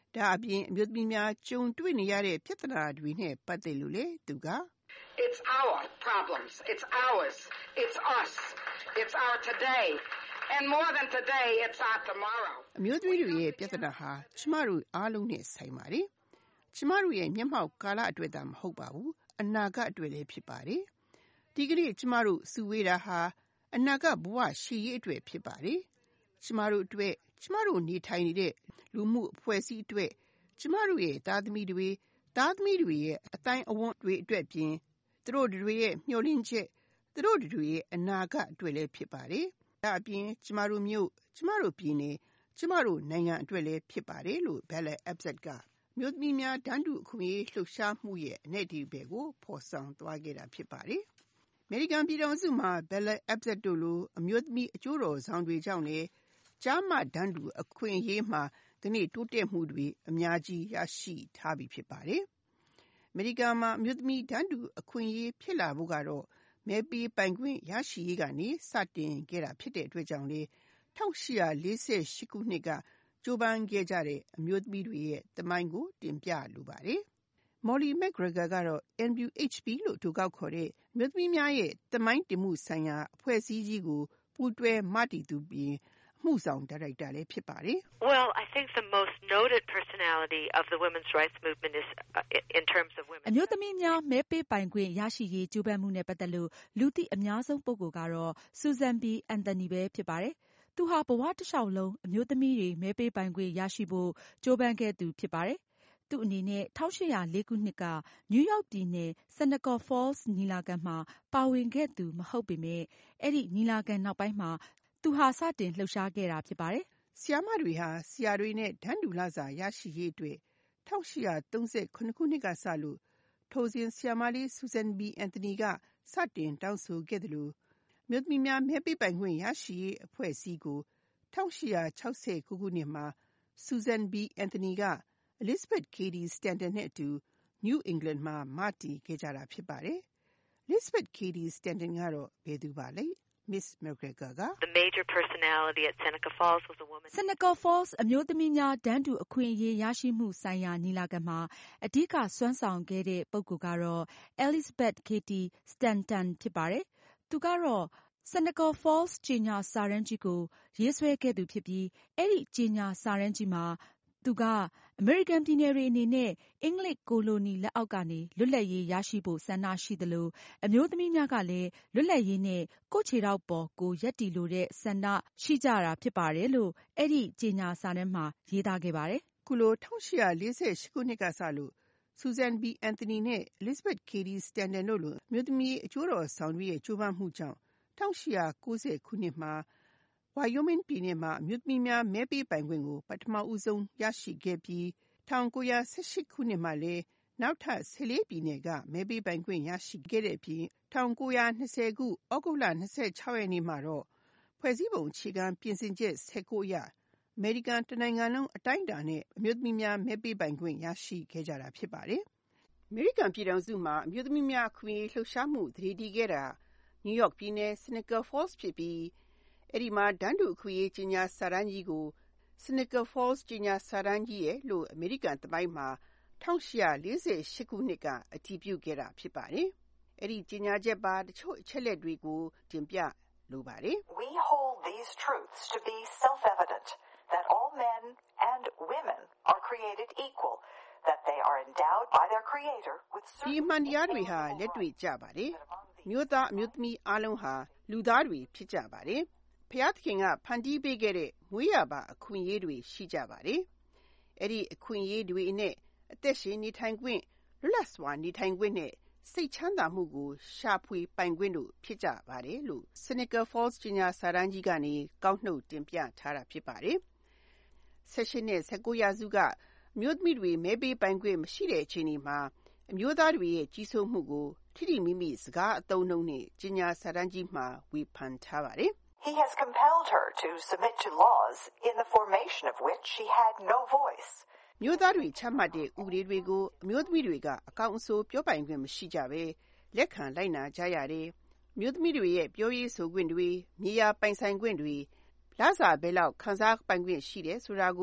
ဒါအပြင်အမျိုးသမီးများကြုံတွေ့နေရတဲ့ပြဿနာတွေနဲ့ပတ်သက်လို့လေသူက It's our problems. It's ours. It's us. It's our today. And more than today, it's our tomorrow. အမျိုးသမီးတွေရဲ့ပြဿနာဟာကျမတို့အားလုံးနဲ့ဆိုင်ပါတယ်။ကျမတို့ရဲ့မျက်မှောက်ကာလအတွက်သာမဟုတ်ပါဘူး။အနာဂတ်အတွက်လည်းဖြစ်ပါတယ်။ဒီကနေ့ကျမတို့စုဝေးတာဟာအနာဂတ်ဘဝရှေ့ရေးအတွက်ဖြစ်ပါတယ်။ကျမတို့အတွက်ကျမတို့နေထိုင်နေတဲ့လူမှုအဖွဲ့အစည်းအတွက်ကျမတို့ရဲ့သားသမီးတွေသားသမီးတွေရဲ့အတိုင်းအဝန်းတွေအတွက်ပြင်သူတို့တွေရဲ့မျှော်လင့်ချက်သူတို့တွေရဲ့အနာဂတ်အတွက်လည်းဖြစ်ပါတယ်။ဒါအပြင်ကျမတို့မျိုးကျမတို့ပြည်နယ်ကျမတို့နိုင်ငံအတွက်လည်းဖြစ်ပါတယ်လို့ Bella Abzug ကမြို့သမီးများတန်းတူအခွင့်အရေးလှုပ်ရှားမှုရဲ့အနေအထားကိုဖော်ဆောင်သွားခဲ့တာဖြစ်ပါတယ်။ American ပြည်ထောင်စုမှာ Bella Abzug တို့လိုအမျိုးသမီးအကျိုးတော်ဆောင်တွေကြောင့်လည်းကျမတန်းတူအခွင့်အရေးမှာဒီနေ့တိုးတက်မှုတွေအများကြီးရရှိထားပြီဖြစ်ပါတယ်။ American မှာအမျိုးသမီးတန်းတူအခွင့်အရေးဖြစ်လာဖို့ကတော့မဲပေးပိုင်ခွင့်ရရှိရေးကနေစတင်ခဲ့တာဖြစ်တဲ့အတွက်ကြောင့်လေ၁၈၄၈ခုနှစ်ကကြိုးပမ်းခဲ့ကြတဲ့အမျိုးသမီးတွေရဲ့သမိုင်းကိုတင်ပြလိုပါတယ်။ Molly McGregor ကတော့ N W H P လို့အတိုကောက်ခေါ်တဲ့အမျိုးသမီးများရဲ့သမိုင်းတင်မှုဆိုင်ရာအဖွဲ့အစည်းကြီးကိုပူးတွဲမတည်သူပြီးအမှုဆောင်ဒါရိုက်တာလည်းဖြစ်ပါတယ်။ Well, I think the most noted personality of the women's rights movement is uh, in terms of women. အမျိုးသမီးများမဲပေးပိုင်ခွင့်ရရှိရေးကြိုးပမ်းမှုနဲ့ပတ်သက်လို့လူသိအများဆုံးပုဂ္ဂိုလ်ကတော့ Susan B. Anthony ပဲဖြစ်ပါတယ်။သူဟာဘဝတစ်လျှောက်လုံးအမျိုးသမီးတွေမဲပေးပိုင်ခွင့်ရရှိဖို့ကြိုးပမ်းခဲ့သူဖြစ်ပါတယ်။သူ့အနေနဲ့၁၈၀၄ခုနှစ်ကနယူးယောက်ပြည်နယ် Seneca Falls ညီလာခံမှာပါဝင်ခဲ့သူမဟုတ်ပေမဲ့အဲ့ဒီညီလာခံနောက်ပိုင်းမှာသူဟာစတင်လှုပ်ရှားခဲ့တာဖြစ်ပါတယ်။ဆရာမတွေဟာဆရာတွေနဲ့တန်းတူလစာရရှိရေးအတွက်၁၈၃၇ခုနှစ်ကစလို့ထိုစဉ်ဆရာမလေး Susan B. Anthony ကစတင်တောင်းဆိုခဲ့တယ်လို့မြို့သမီးများမဲပေးပိုင်ခွင့်ရရှိရေးအဖွဲ့အစည်းကို၁၈၆၉ခုနှစ်မှာ Susan B. Anthony က Elizabeth Cady Stanton နဲ့အတူ New England မှာမတည်ခဲ့ကြတာဖြစ်ပါတယ်။ Elizabeth Cady Stanton ကတော့ဘယ်သူပါလဲ။ Miss McGregor က The major personality at Seneca Falls was a woman. Seneca Falls အမျိုးသမီးများတန်းတူအခွင့်အရေးရရှိမှုဆိုင်ရာညီလာခံမှာအဓိကစွမ်းဆောင်ခဲ့တဲ့ပုဂ္ဂိုလ်ကတော့ Elizabeth Cady Stanton ဖြစ်ပါတယ်။သူကတော့ Seneca Falls ကြေညာစာတမ်းကြီးကိုရေးဆွဲခဲ့သူဖြစ်ပြီးအဲ့ဒီကြေညာစာတမ်းကြီးမှာသူကအမေရိကန်ပြည်နယ်တွေအနေနဲ့အင်္ဂလိပ်ကိုလိုနီလက်အောက်ကနေလွတ်လပ်ရေးရရှိဖို့ဆန္ဒရှိသလိုအမျိုးသမီးများကလည်းလွတ်လပ်ရေးနဲ့ကိုယ့်ခြေထောက်ပေါ်ကိုရပ်တည်လိုတဲ့ဆန္ဒရှိကြတာဖြစ်ပါတယ်လို့အဲ့ဒီကြေညာစာတမ်းမှာရေးသားခဲ့ပါတယ်။ခုလို၁၈၄၈ခုနှစ်ကစလို့ Susan B. Anthony နဲ့ Elizabeth Cady Stanton တို့လိုအမျိုးသမီးအကျိုးတော်ဆောင်တွေရဲ့ကြိုးပမ်းမှုကြောင့်၁၈၉၀ခုနှစ်မှာWyoming ပြည်နယ်မှာအမျိုးသမီးများမဲပေးပိုင်ခွင့်ကိုပထမဦးဆုံးရရှိခဲ့ပြီး၁၉၁၈ခုနှစ်မှာလည်းနောက်ထပ်၁၄ပြည်နယ်ကမဲပေးပိုင်ခွင့်ရရှိခဲ့တဲ့အပြင်၁၉၂၀ခုဩဂုတ်လ၂၆ရက်နေ့မှာတော့ဖွဲ့စည်းပုံအခြေခံပြင်ဆင်ချက်၁၉အရအမေရိကန်တနိုင်ငံလုံးအတိုင်းအတာနဲ့အမျိုးသမီးများမဲပေးပိုင်ခွင့်ရရှိခဲ့ကြတာဖြစ်ပါတယ်။အမေရိကန်ပြည်ထောင်စုမှာအမျိုးသမီးများအခွင့်အရေးလှုပ်ရှားမှုတည်တည်ခဲ့တာနယူးယောက်ပြည်နယ် Seneca Falls ဖြစ်ပြီးအဲ့ဒီမှာတန်းတူအခွင့်အရေးကြီးညာစာတမ်းကြီးကို Seneca Falls ကြီးညာစာတမ်းကြီးရဲ့လို့အမေရိကန်သမိုင်းမှာ၁၈၄၈ခုနှစ်ကအတည်ပြုခဲ့တာဖြစ်ပါတယ်။အဲ့ဒီကြီးညာချက်ပါတချို့အချက်လက်တွေကိုတင်ပြလိုပါတယ်။ We hold these truths to be self-evident that all men and women are created equal, that they are endowed by their creator with certain ဒီမှန်တရားတွေဟာလက်တွေ့ကြပါတယ်။မြို့သားအမျိုးသမီးအားလုံးဟာလူသားတွေဖြစ်ကြပါတယ်။ဖျားသခင်ကဖန်တီးပေးခဲ့တဲ့မွေးရပါအခွင့်အရေးတွေရှိကြပါတယ်။အဲ့ဒီအခွင့်အရေးတွေနဲ့အသက်ရှင်နေထိုင်ခွင့်လွတ်လပ်စွာနေထိုင်ခွင့်နဲ့စိတ်ချမ်းသာမှုကိုရှာဖွေပိုင်ခွင့်တို့ဖြစ်ကြပါတယ်လို့ Seneca Falls ကြီးညာစာတမ်းကြီးကနေကောက်နှုတ်တင်ပြထားတာဖြစ်ပါတယ်။၁၈နဲ့၁၉ရာစုကအမျိုးသမီးတွေမဲပေးပိုင်ခွင့်မရှိတဲ့အချိန်မှာအမျိုးသားတွေရဲ့ကြီးစိုးမှုကိုထိထိမိမိစကားအသုံးနှုန်းနဲ့ကြီးညာစာတမ်းကြီးမှာဝေဖန်ထားပါတယ်။ He has compelled her to submit to laws in the formation of which she had no voice. မျိုးသားတွေချမှတ်တဲ့ဥပဒေတွေကိုအမျိုးသမီးတွေကအကောင့်အဆိုးပြောပိုင်ခွင့်မရှိကြပဲလက်ခံလိုက်နာကြရတယ်။မျိုးသမီးတွေရဲ့ပြောရေးဆိုခွင့်တွေမြေယာပိုင်ဆိုင်ခွင့်တွေလစာဘယ်လောက်ခံစားပိုင်ခွင့်ရှိတယ်ဆိုတာကို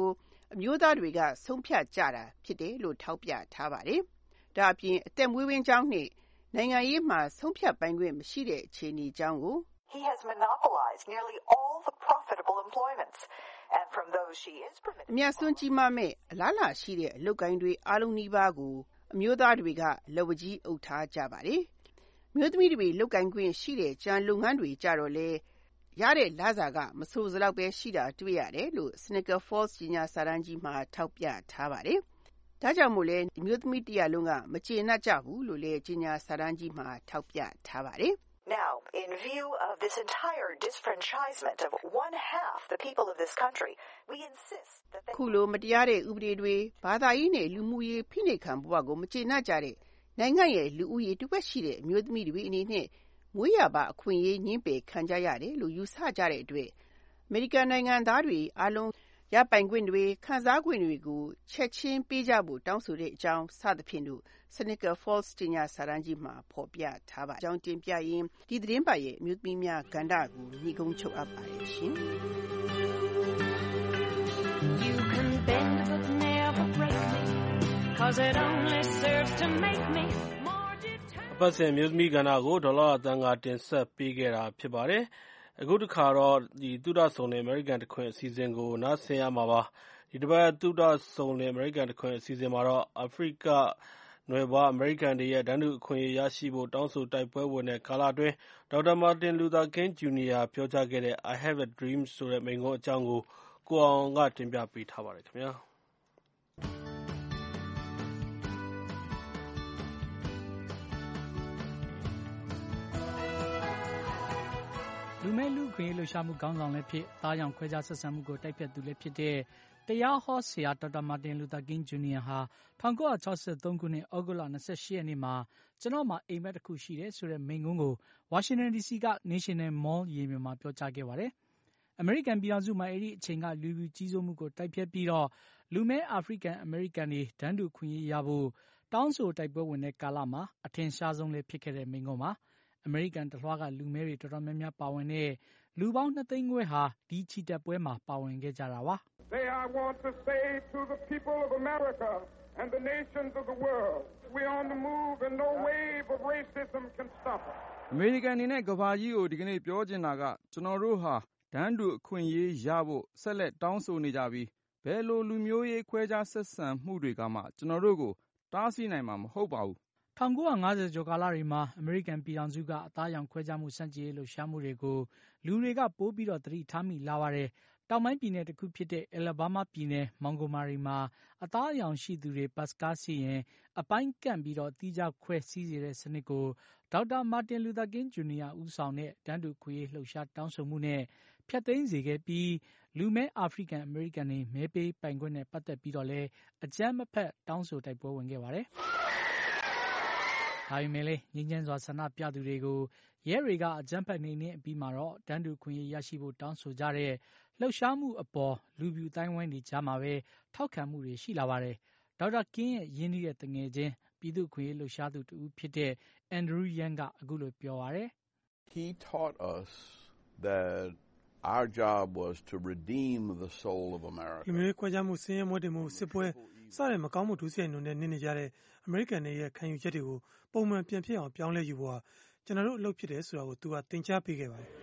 အမျိုးသားတွေကဆုံးဖြတ်ကြတာဖြစ်တယ်လို့ထောက်ပြထားပါတယ်။ဒါအပြင်အသက်မွေးဝမ်းကြောင်းနဲ့နိုင်ငံရေးမှာဆုံးဖြတ်ပိုင်ခွင့်မရှိတဲ့အခြေအနေကြောင်းကို He has monopolized nearly all the profitable employments, and from those she is permitted. အများဆုံးကြီးမားမဲ့အလားအလာရှိတဲ့အလုပ်ကိုင်းတွေအားလုံးနီးပါးကိုအမျိုးသားတွေကလက်ဝကြီးအုပ်ထားကြပါတယ်။မျိုးသမီးတွေလုပ်ကိုင်ခွင့်ရှိတဲ့ကြံလုပ်ငန်းတွေကြတော့လေရတဲ့လစာကမဆိုးစလောက်ပဲရှိတာတွေ့ရတယ်လို့ Seneca Falls ကြီးညာစာတမ်းကြီးမှာထောက်ပြထားပါတယ်။ဒါကြောင့်မို့လဲအမျိုးသမီးတရားလုံးကမကျေနပ်ကြဘူးလို့လည်းကြီးညာစာတမ်းကြီးမှာထောက်ပြထားပါတယ်။ Now, in view of this entire disfranchisement of one half the people of this country, we insist that they ခုလိုမတရားတဲ့ဥပဒေတွေဘာသာရေးနဲ့လူမှုရေးဖိနှိပ်ခံဘဝကိုမကျေနပ်ကြတဲ့နိုင်ငံရဲ့လူဦးရေတစ်ဝက်ရှိတဲ့အမျိုးသမီးတွေအနေနဲ့မွေးရပါအခွင့်အရေးညှင်းပယ်ခံကြရတယ်လို့ယူဆကြတဲ့အတွက်အမေရိကန်နိုင်ငံသားတွေအလုံးရပိုင်ခွင့်တွေခံစားခွင့်တွေကိုချက်ချင်းပေးကြဖို့တောင်းဆိုတဲ့အကြောင်းစသဖြင့်လို့ Seneca Falls တင်ညာစာတမ်းကြီးမှာဖော်ပြထားပါအကြောင်းတင်ပြရင်းဒီသတင်းပတ်ရဲ့အမျိုးသမီးများကဏ္ဍကိုညီကုန်းချုပ်အပ်ပါတယ်ရှင် You can bend but never break me cause it only serves to make me more determined အပတ်စဉ်အမျိုးသမီးကဏ္ဍကိုဒေါ်လာအတန်းကတင်ဆက်ပေးခဲ့တာဖြစ်ပါတယ်အခုတစ်ခါတော့ဒီသုဒဆုံတဲ့ American တခွင်အစီအစဉ်ကိုနားဆင်ရမှာပါဒီတစ်ပတ်သုဒဆုံတဲ့ American တခွင်အစီအစဉ်မှာတော့အာဖရိကနွယ်ဖွား American တွေရဲ့တန်းတူအခွင့်အရေးရရှိဖို့တောင်းဆိုတိုက်ပွဲဝင်တဲ့ကာလအတွင်းဒေါက်တာမာတင်လူသာကင်းဂျူနီယာပြောကြားခဲ့တဲ့ I have a dream ဆိုတဲ့မိန့်ခွန်းအကြောင်းကိုကိုအောင်ကတင်ပြပေးထားပါတယ်ခင်ဗျာလူမဲလူခွေလှူရှာမှုခေါင်းဆောင်လည်းဖြစ်သားရောင်ခွဲခြားဆက်ဆံမှုကိုတိုက်ဖြတ်သူလည်းဖြစ်တဲ့တရားဟောဆရာဒေါက်တာမာတင်လူသာကင်းဂျူနီယာဟာ၁၉၆၃ခုနှစ်ဩဂုတ်လ၂၈ရက်နေ့မှာကျွန်တော်မှာအိမ်မက်တစ်ခုရှိတယ်ဆိုတဲ့မိန့်ခွန်းကိုဝါရှင်တန်ဒီစီက National Mall ရေမြေမှာပြောကြားခဲ့ပါတယ်။အမေရိကန်ပြည်ထောင်စုမှာအဲ့ဒီအချိန်ကလူလူကြီးစိုးမှုကိုတိုက်ဖြတ်ပြီးတော့လူမဲအာဖရိကန်အမေရိကန်တွေတန်းတူခွင့်ရဖို့တောင်းဆိုတိုက်ပွဲဝင်တဲ့ကာလမှာအထင်ရှားဆုံးလည်းဖြစ်ခဲ့တဲ့မိန့်ခွန်းပါအမေရိကန်တလွှားကလူမဲတွေတော်တော်များများပါဝင်တဲ့လူပေါင်းနှစ်သိန်းခွဲဟာဒီချီတက်ပွဲမှာပါဝင်ခဲ့ကြတာပါ Say I want to say to the people of America and the nations of the world we're on the move and no wave of racism can stop us အမေရိကန်အနေနဲ့ကမ္ဘာကြီးကိုဒီကနေ့ပြောချင်တာကကျွန်တော်တို့ဟာတန်းတူအခွင့်အရေးရဖို့ဆက်လက်တောင်းဆိုနေကြပြီးဘယ်လိုလူမျိုးရေးခွဲခြားဆက်ဆံမှုတွေကမှကျွန်တော်တို့ကိုတားဆီးနိုင်မှာမဟုတ်ပါဘူး၁၉၅၀ကျော်ကာလတွေမှာအမေရိကန်ပြည်ထောင်စုကအသားရောင်ခွဲခြားမှုစန့်ကျင်ရေးလှုပ်ရှားမှုတွေကိုလူတွေကပိုးပြီးတော့သတိထားမိလာပါတယ်။တောင်ပိုင်းပြည်နယ်တစ်ခုဖြစ်တဲ့ Alabama ပြည်နယ် Montgomery မှာအသားရောင်ရှိသူတွေဘတ်စကားစီးရင်အပိုင်းကန့်ပြီးတော့တီးခြားခွဲစီးစေတဲ့စနစ်ကိုဒေါက်တာမာတင်လူသာကင်းဂျူနီယာဦးဆောင်တဲ့တန်းတူခွင့်ရေးလှုပ်ရှားတောင်းဆိုမှုနဲ့ဖျက်သိမ်းစေခဲ့ပြီးလူမဲအာဖရိကန်အမေရိကန်တွေမဲပေးပိုင်ခွင့်နဲ့ပတ်သက်ပြီးတော့လဲအကြမ်းမဖက်တောင်းဆိုတိုက်ပွဲဝင်ခဲ့ပါတယ်။ဒါပေမဲ့လည်းငြိမ်းချမ်းစွာဆန္ဒပြသူတွေကိုရဲတွေကအကြမ်းဖက်နှိမ်နင်းအပြီးမှာတော့တန်းတူခွင့်ရေးရရှိဖို့တောင်းဆိုကြတဲ့လှုပ်ရှားမှုအပေါ်လူပြူတိုင်းဝိုင်းတွေကြားမှာပဲထောက်ခံမှုတွေရှိလာပါတယ်။ဒေါက်တာကင်းရဲ့ရင်းနှီးတဲ့တငယ်ချင်းပြည်သူ့ခွင့်ရေးလှုပ်ရှားသူတူဖြစ်တဲ့ Andrew Yang ကအခုလိုပြောပါတယ်။ He taught us that our job was to redeem the soul of America. လူမျိုးခွဲခြားမှုဆင်းရဲမွဲတေမှုစစ်ပွဲစတဲ့မကောင်းမှုဒုစရိုက်နှုန်းနဲ့နေနေကြတဲ့အမေရိကန်တွေရဲ့ခံယူချက်တွေကိုပုံမှန်ပြန်ဖြစ်အောင်ပြောင်းလဲယူဖို့ကျွန်တော်တို့အလုပ်ဖြစ်တယ်ဆိုတာကိုသူကသင်ကြားပေးခဲ့ပါတယ်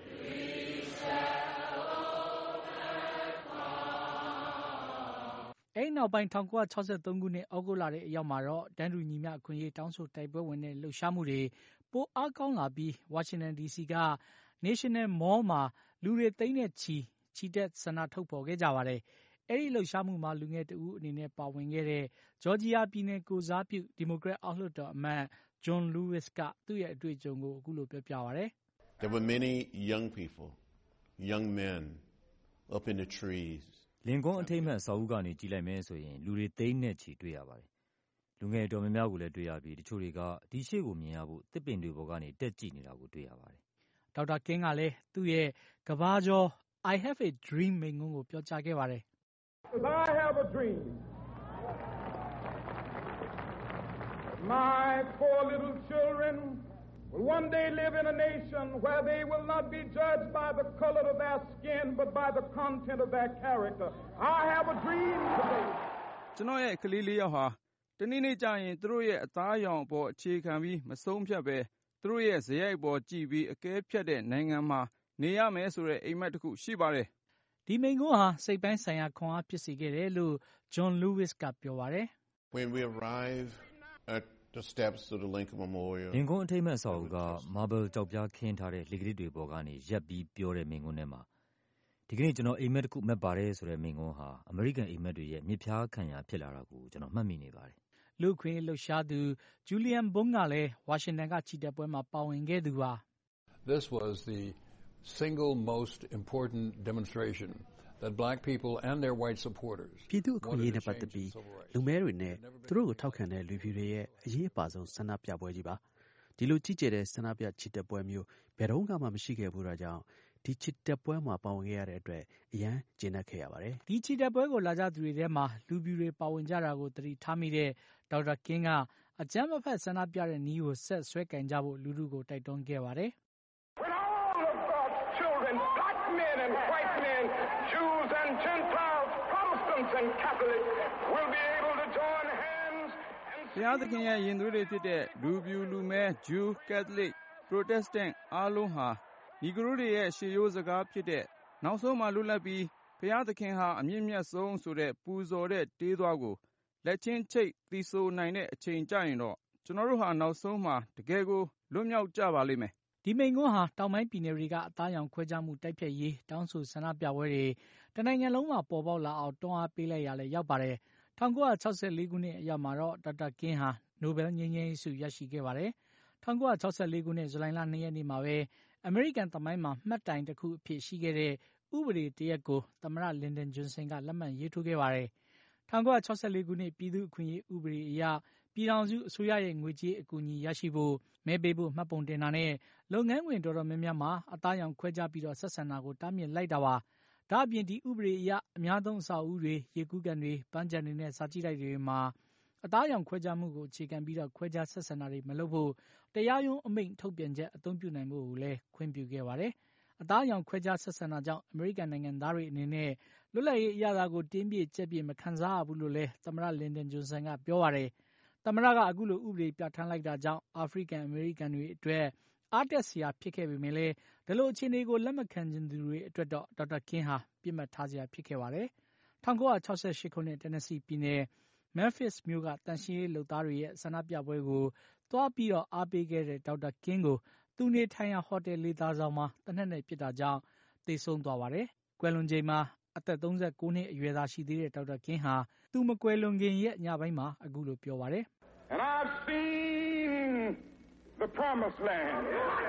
အဲ့နောက်ပိုင်း၁၉၆၃ခုနှစ်ဩဂုတ်လထဲအရောက်မှာတော့တန်းတူညီမျှအခွင့်အရေးတောင်းဆိုတိုက်ပွဲဝင်တဲ့လှုပ်ရှားမှုတွေပိုအားကောင်းလာပြီးဝါရှင်တန်ဒီစီက National Mall မှာလူတွေသိန်းနဲ့ချီချီတက်ဆန္ဒထုတ်ဖော်ခဲ့ကြပါတယ်။အဲ့ဒီလှုပ်ရှားမှုမှာလူငယ်တဦးအနေနဲ့ပါဝင်ခဲ့တဲ့ဂျော်ဂျီယာပြည်နယ်ကိုစားပြုဒီမိုကရက်အောက်လွှတ်တော်အမတ် John Lewis ကသူ့ရဲ့အတွေ့အကြုံကိုအခုလိုပြောပြပါတယ်။ There were many young people, young men up in the trees. လင်ကွန်းအထိမ်းအမှတ်အဆောက်အဦကနေကြည့်လိုက်မယ်ဆိုရင်လူတွေသိန်းနဲ့ချီတွေ့ရပါတယ်။လူငယ်တော်များများကိုလည်းတွေ့ရပြီးတချို့တွေကဒီရှေ့ကိုမြင်ရဖို့တစ်ပင်တွေပေါ်ကနေတက်ကြည့်နေတာကိုတွေ့ရပါတယ်။ဒေါက်တာကင်းကလည်းသူ့ရဲ့ကဘာကျော် I have a dream မိန့်ခွန်းကိုပြောကြားခဲ့ပါတယ်။ I have a dream. My four little children will one day live in a nation where they will not be judged by the color of their skin, but by the content of their character. I have a dream today. ကျွန်တော်ရဲ့ကလေးလေးယောက်ဟာတနေ့နေ့ကျရင်သူတို့ရဲ့အသားအရောင်အပေါ်အခြေခံပြီးမဆုံးဖြတ်ပဲသူတို့ရဲ့ဇယိုက်ပေါ်ကြည့်ပြီးအကဲဖြတ်တဲ့နိုင်ငံမှာနေရမယ်ဆိုတဲ့အိမ်မက်တစ်ခုရှိပါတယ်။ဒီမိန့်ခွန်းဟာစိတ်ပိုင်းဆိုင်ရာခွန်အားဖြစ်စေခဲ့တယ်လို့ John Lewis ကပြောပါတယ်။ When we arrive at the steps of the Lincoln Memorial လင်ကွန်းအထိမ်းအမှတ်အဆောက်အဦကမာဘယ်ကြောက်ပြားခင်းထားတဲ့လေကလေးတွေပေါ်ကနေရပ်ပြီးပြောတဲ့မိန့်ခွန်းထဲမှာဒီကနေ့ကျွန်တော်အိမ်မက်တစ်ခုမှတ်ပါတယ်ဆိုတဲ့မိန့်ခွန်းဟာအမေရိကန်အိမ်မက်တွေရဲ့မြစ်ဖျားခံရာဖြစ်လာတာကိုကျွန်တော်မှတ်မိနေပါတယ်။လူခွင့်လှုပ်ရှားသူ Julian Bong ကလည်းဝါရှင်တန်ကချီတက်ပွဲမှာပါဝင်ခဲ့သူပါ။ This was the single most important demonstration that black people and their white supporters ပြည်သူ့အခွင့်အရေးနဲ့ပတ်သက်ပြီးလူမဲတွေနဲ့သူတို့ကိုထောက်ခံတဲ့လူဖြူတွေရဲ့အရေးအပါဆုံးဆန္ဒပြပွဲကြီးပါဒီလိုကြီးကျယ်တဲ့ဆန္ဒပြချီတက်ပွဲမျိုးဘယ်တော့မှမရှိခဲ့ဘူးတာကြောင့်ဒီချီတက်ပွဲမှာပါဝင်ခဲ့ရတဲ့အတွက်အရန်ကျေနပ်ခဲ့ရပါတယ်ဒီချီတက်ပွဲကိုလာကြသူတွေထဲမှာလူဖြူတွေပါဝင်ကြတာကိုသတိထားမိတဲ့ဒေါက်တာကင်းကအကြမ်းမဖက်ဆန္ဒပြတဲ့နည်းကိုဆက်ဆွဲကင်ကြဖို့လူထုကိုတိုက်တွန်းခဲ့ပါတယ် Jews and Gentiles, Protestants and Catholics will be able to join hands and ဘုရားသခင်ရဲ့ရင်သွေးတွေဖြစ်တဲ့လူဖြူလူမဲဂျူးကက်သလစ်ပရိုတက်စတန့်အားလုံးဟာညီကရိုးတွေရဲ့ရှေးရိုးစကားဖြစ်တဲ့နောက်ဆုံးမှလွတ်လပ်ပြီးဘုရားသခင်ဟာအမြင့်မြတ်ဆုံးဆိုတဲ့ပူဇော်တဲ့တေးသွားကိုလက်ချင်းချိတ်သီဆိုနိုင်တဲ့အချိန်ကြရင်တော့ကျွန်တော်တို့ဟာနောက်ဆုံးမှတကယ်ကိုလွတ်မြောက်ကြပါလိမ့်မယ်ဒီမိန့်ခွန်းဟာတောင်ပိုင်းပြည်နယ်တွေကအသားရောင်ခွဲခြားမှုတိုက်ဖျက်ရေးတောင်းဆိုဆန္ဒပြပွဲတွေတနိုင်ငံလုံးမှာပေါ်ပေါက်လာအောင်တွန်းအားပေးလိုက်ရလဲရောက်ပါတယ်။၁၉၆၄ခုနှစ်အရောက်မှာတော့ဒေါက်တာကင်းဟာနိုဘယ်ငြိမ်းချမ်းရေးဆုရရှိခဲ့ပါတယ်။၁၉၆၄ခုနှစ်ဇူလိုင်လ၂ရက်နေ့မှာပဲအမေရိကန်သမိုင်းမှာမှတ်တိုင်တစ်ခုအဖြစ်ရှိခဲ့တဲ့ဥပဒေတရက်ကိုသမ္မတလင်ဒန်ဂျွန်ဆင်ကလက်မှတ်ရေးထိုးခဲ့ပါတယ်။၁၉၆၄ခုနှစ်ပြည်သူ့အခွင့်အရေးဥပဒေအရပြည်ထောင်စုအစိုးရရဲ့ငွေကြေးအကူအညီရရှိဖို့မဲပေးဖို့မှတ်ပုံတင်တာနဲ့လုပ်ငန်းခွင်တော်တော်များများမှာအသားရောင်ခွဲခြားပြီးတော့ဆက်ဆံတာကိုတားမြစ်လိုက်တာပါ။ဒါ့အပြင်ဒီဥပဒေအရအများဆုံးအဆောက်အဦတွေရေကူးကန်တွေပန်းခြံတွေနဲ့စာကြည့်တိုက်တွေမှာအသားရောင်ခွဲခြားမှုကိုအခြေခံပြီးတော့ခွဲခြားဆက်ဆံတာတွေမလုပ်ဖို့တရားရုံးအမိန့်ထုတ်ပြန်ချက်အသုံးပြုနိုင်ဖို့ကိုလည်းခွင့်ပြုခဲ့ပါတယ်။အသားရောင်ခွဲခြားဆက်ဆံတာကြောင့်အမေရိကန်နိုင်ငံသားတွေအနေနဲ့လွတ်လပ်ရေးအရသာကိုတင်းပြည့်ကျပ်ပြည့်မခံစားရဘူးလို့လည်းသမ္မတလင်ဒန်ဂျွန်ဆန်ကပြောပါတယ်။သမ္မတကအခုလိုဥပဒေပြဋ္ဌာန်းလိုက်တာကြောင့်အာဖရိကန်အမေရိကန်တွေအတွက်အားတက်စရာဖြစ်ခဲ့ပေမဲ့လည်းဒီလိုအခြေအနေကိုလက်မခံချင်သူတွေအတွက်တော့ဒေါက်တာကင်းဟာပြစ်မှတ်ထားစရာဖြစ်ခဲ့ပါတယ်။၁၉၆၈ခုနှစ် Tennessee ပြည်နယ် Memphis မြို့ကတန်ရှင်းရေးလုပ်သားတွေရဲ့ဆန္ဒပြပွဲကိုသွားပြီးတော့အားပေးခဲ့တဲ့ဒေါက်တာကင်းကိုသူနေထိုင်ရာဟိုတယ်လေးသားဆောင်မှာတနက်နဲ့ပစ်တာကြောင့်သေဆုံးသွားပါတယ်။ကွယ်လွန်ချိန်မှာအသက်၃၉နှစ်အရွယ်သာရှိသေးတဲ့ဒေါက်တာကင်းဟာသူမကွယ်လွန်ခင်ရဲ့ညပိုင်းမှာအခုလိုပြောပါတယ်။ And I've seen the promised land.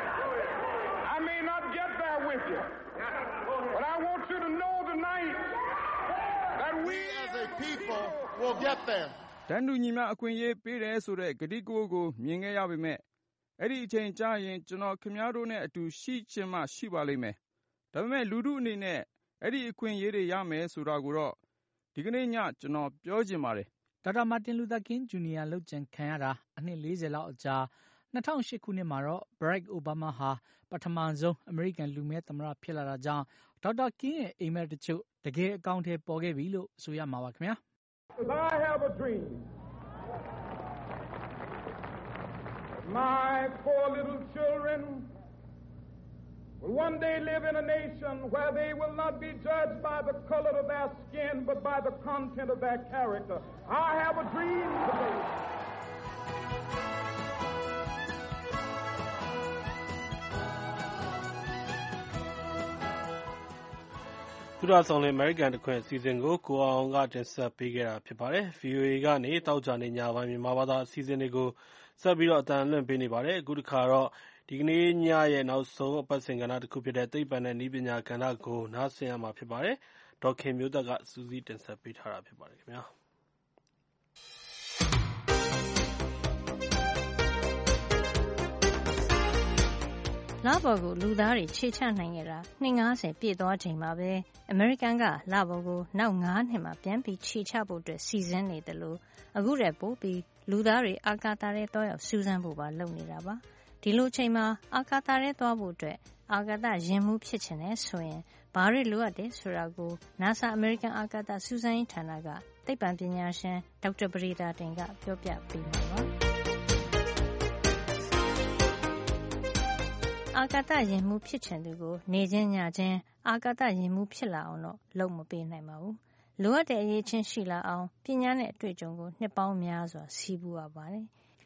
I may not get there with you, but I want you to know tonight that we as a people will get there. တန်တူညီမျှအခွင့်အရေးပေးတယ်ဆိုတဲ့ဂတိကဝတ်ကိုမြင်ခဲ့ရပေမဲ့အဲ့ဒီအချိန်ကြာရင်ကျွန်တော်ခင်ဗျားတို့နဲ့အတူရှိချင်မှရှိပါလိမ့်မယ်။ဒါပေမဲ့လူတို့အနေနဲ့အဲ့ဒီအခွင့်အရေးတွေရမယ်ဆိုတာကိုတော့ဒီကနေ့ညကျွန်တော်ပြောချင်ပါတယ်ဒေါက်တာမာတင်လူသာကင်းဂျူနီယာလုပ်ကြံခံရတာအနှစ်၄၀လောက်အကြာ၂၀၀၈ခုနှစ်မှာတော့ဘရက်အိုဘားမားဟာပထမဆုံးအမေရိကန်လူမဲသမ္မတဖြစ်လာတာကြောင့်ဒေါက်တာကင်းရဲ့အိမ်မက်တချို့တကယ်အကောင့်ထဲပေါ်ခဲ့ပြီလို့ဆိုရမှာပါခင်ဗျာ I have a dream. My four little children will one day live in a nation where they will not be judged by the color of their skin, but by the content of their character. I have a dream today. ကုလဆောင်လည်းအမေရိကန်တခွင်အစီအစဉ်ကိုကိုအောင်ကတင်ဆက်ပေးခဲ့တာဖြစ်ပါတယ်။ ဗွီအိုအေကနေတောက်ကြနေညပိုင်းမြန်မာဘာသာအစီအစဉ်တွေကိုဆက်ပြီးတော့အတန်လွှင့်ပေးနေပါတယ်။အခုတစ်ခါတော့ဒီကနေ့ညရဲ့နောက်ဆုံးအပတ်စဉ်ကဏ္ဍတစ်ခုဖြစ်တဲ့သိပ္ပံနဲ့နည်းပညာကဏ္ဍကိုနားဆင်ရမှာဖြစ်ပါတယ်။ဒေါက်ခင်မျိုးသက်ကစူးစီးတင်ဆက်ပေးထားတာဖြစ်ပါတယ်ခင်ဗျာ။လပေါ်ကိုလူသားတွေခြေချနိုင်ခဲ့တာနှစ်ငါးဆယ်ပြည့်သွားချိန်မှာပဲအမေရိကန်ကလပေါ်ကိုနောက်ငါးနှစ်မှာပြန်ပြီးခြေချဖို့အတွက်စီစဉ်နေတယ်လို့အခုတည်းပို့ပြီးလူသားတွေအာကာသထဲတောက်ရောက်စူးစမ်းဖို့ပါလုပ်နေတာပါဒဒီလိုအချိန်မှာအာကာသထဲသွားဖို့အတွက်အာကာသယာဉ်မှူးဖြစ်ချင်တယ်ဆိုရင်ဘာတွေလိုအပ်တယ်ဆိုတာကို NASA အမေရိကန်အာကာသစူးစမ်းရေးဌာနကသိပ္ပံပညာရှင်ဒေါက်တာပရိဒါတင်ကပြောပြပေးမှာပါအာကာသယာဉ်မှူးဖြစ်ချင်သူကိုနေချင်းညချင်းအာကာသယာဉ်မှူးဖြစ်လာအောင်တော့လုပ်မပေးနိုင်ပါဘူးလိုအပ်တဲ့အရေးချင်းရှိလာအောင်ပညာနဲ့အတွေ့အကြုံကိုနှစ်ပေါင်းများစွာစီးပူးရပါတယ်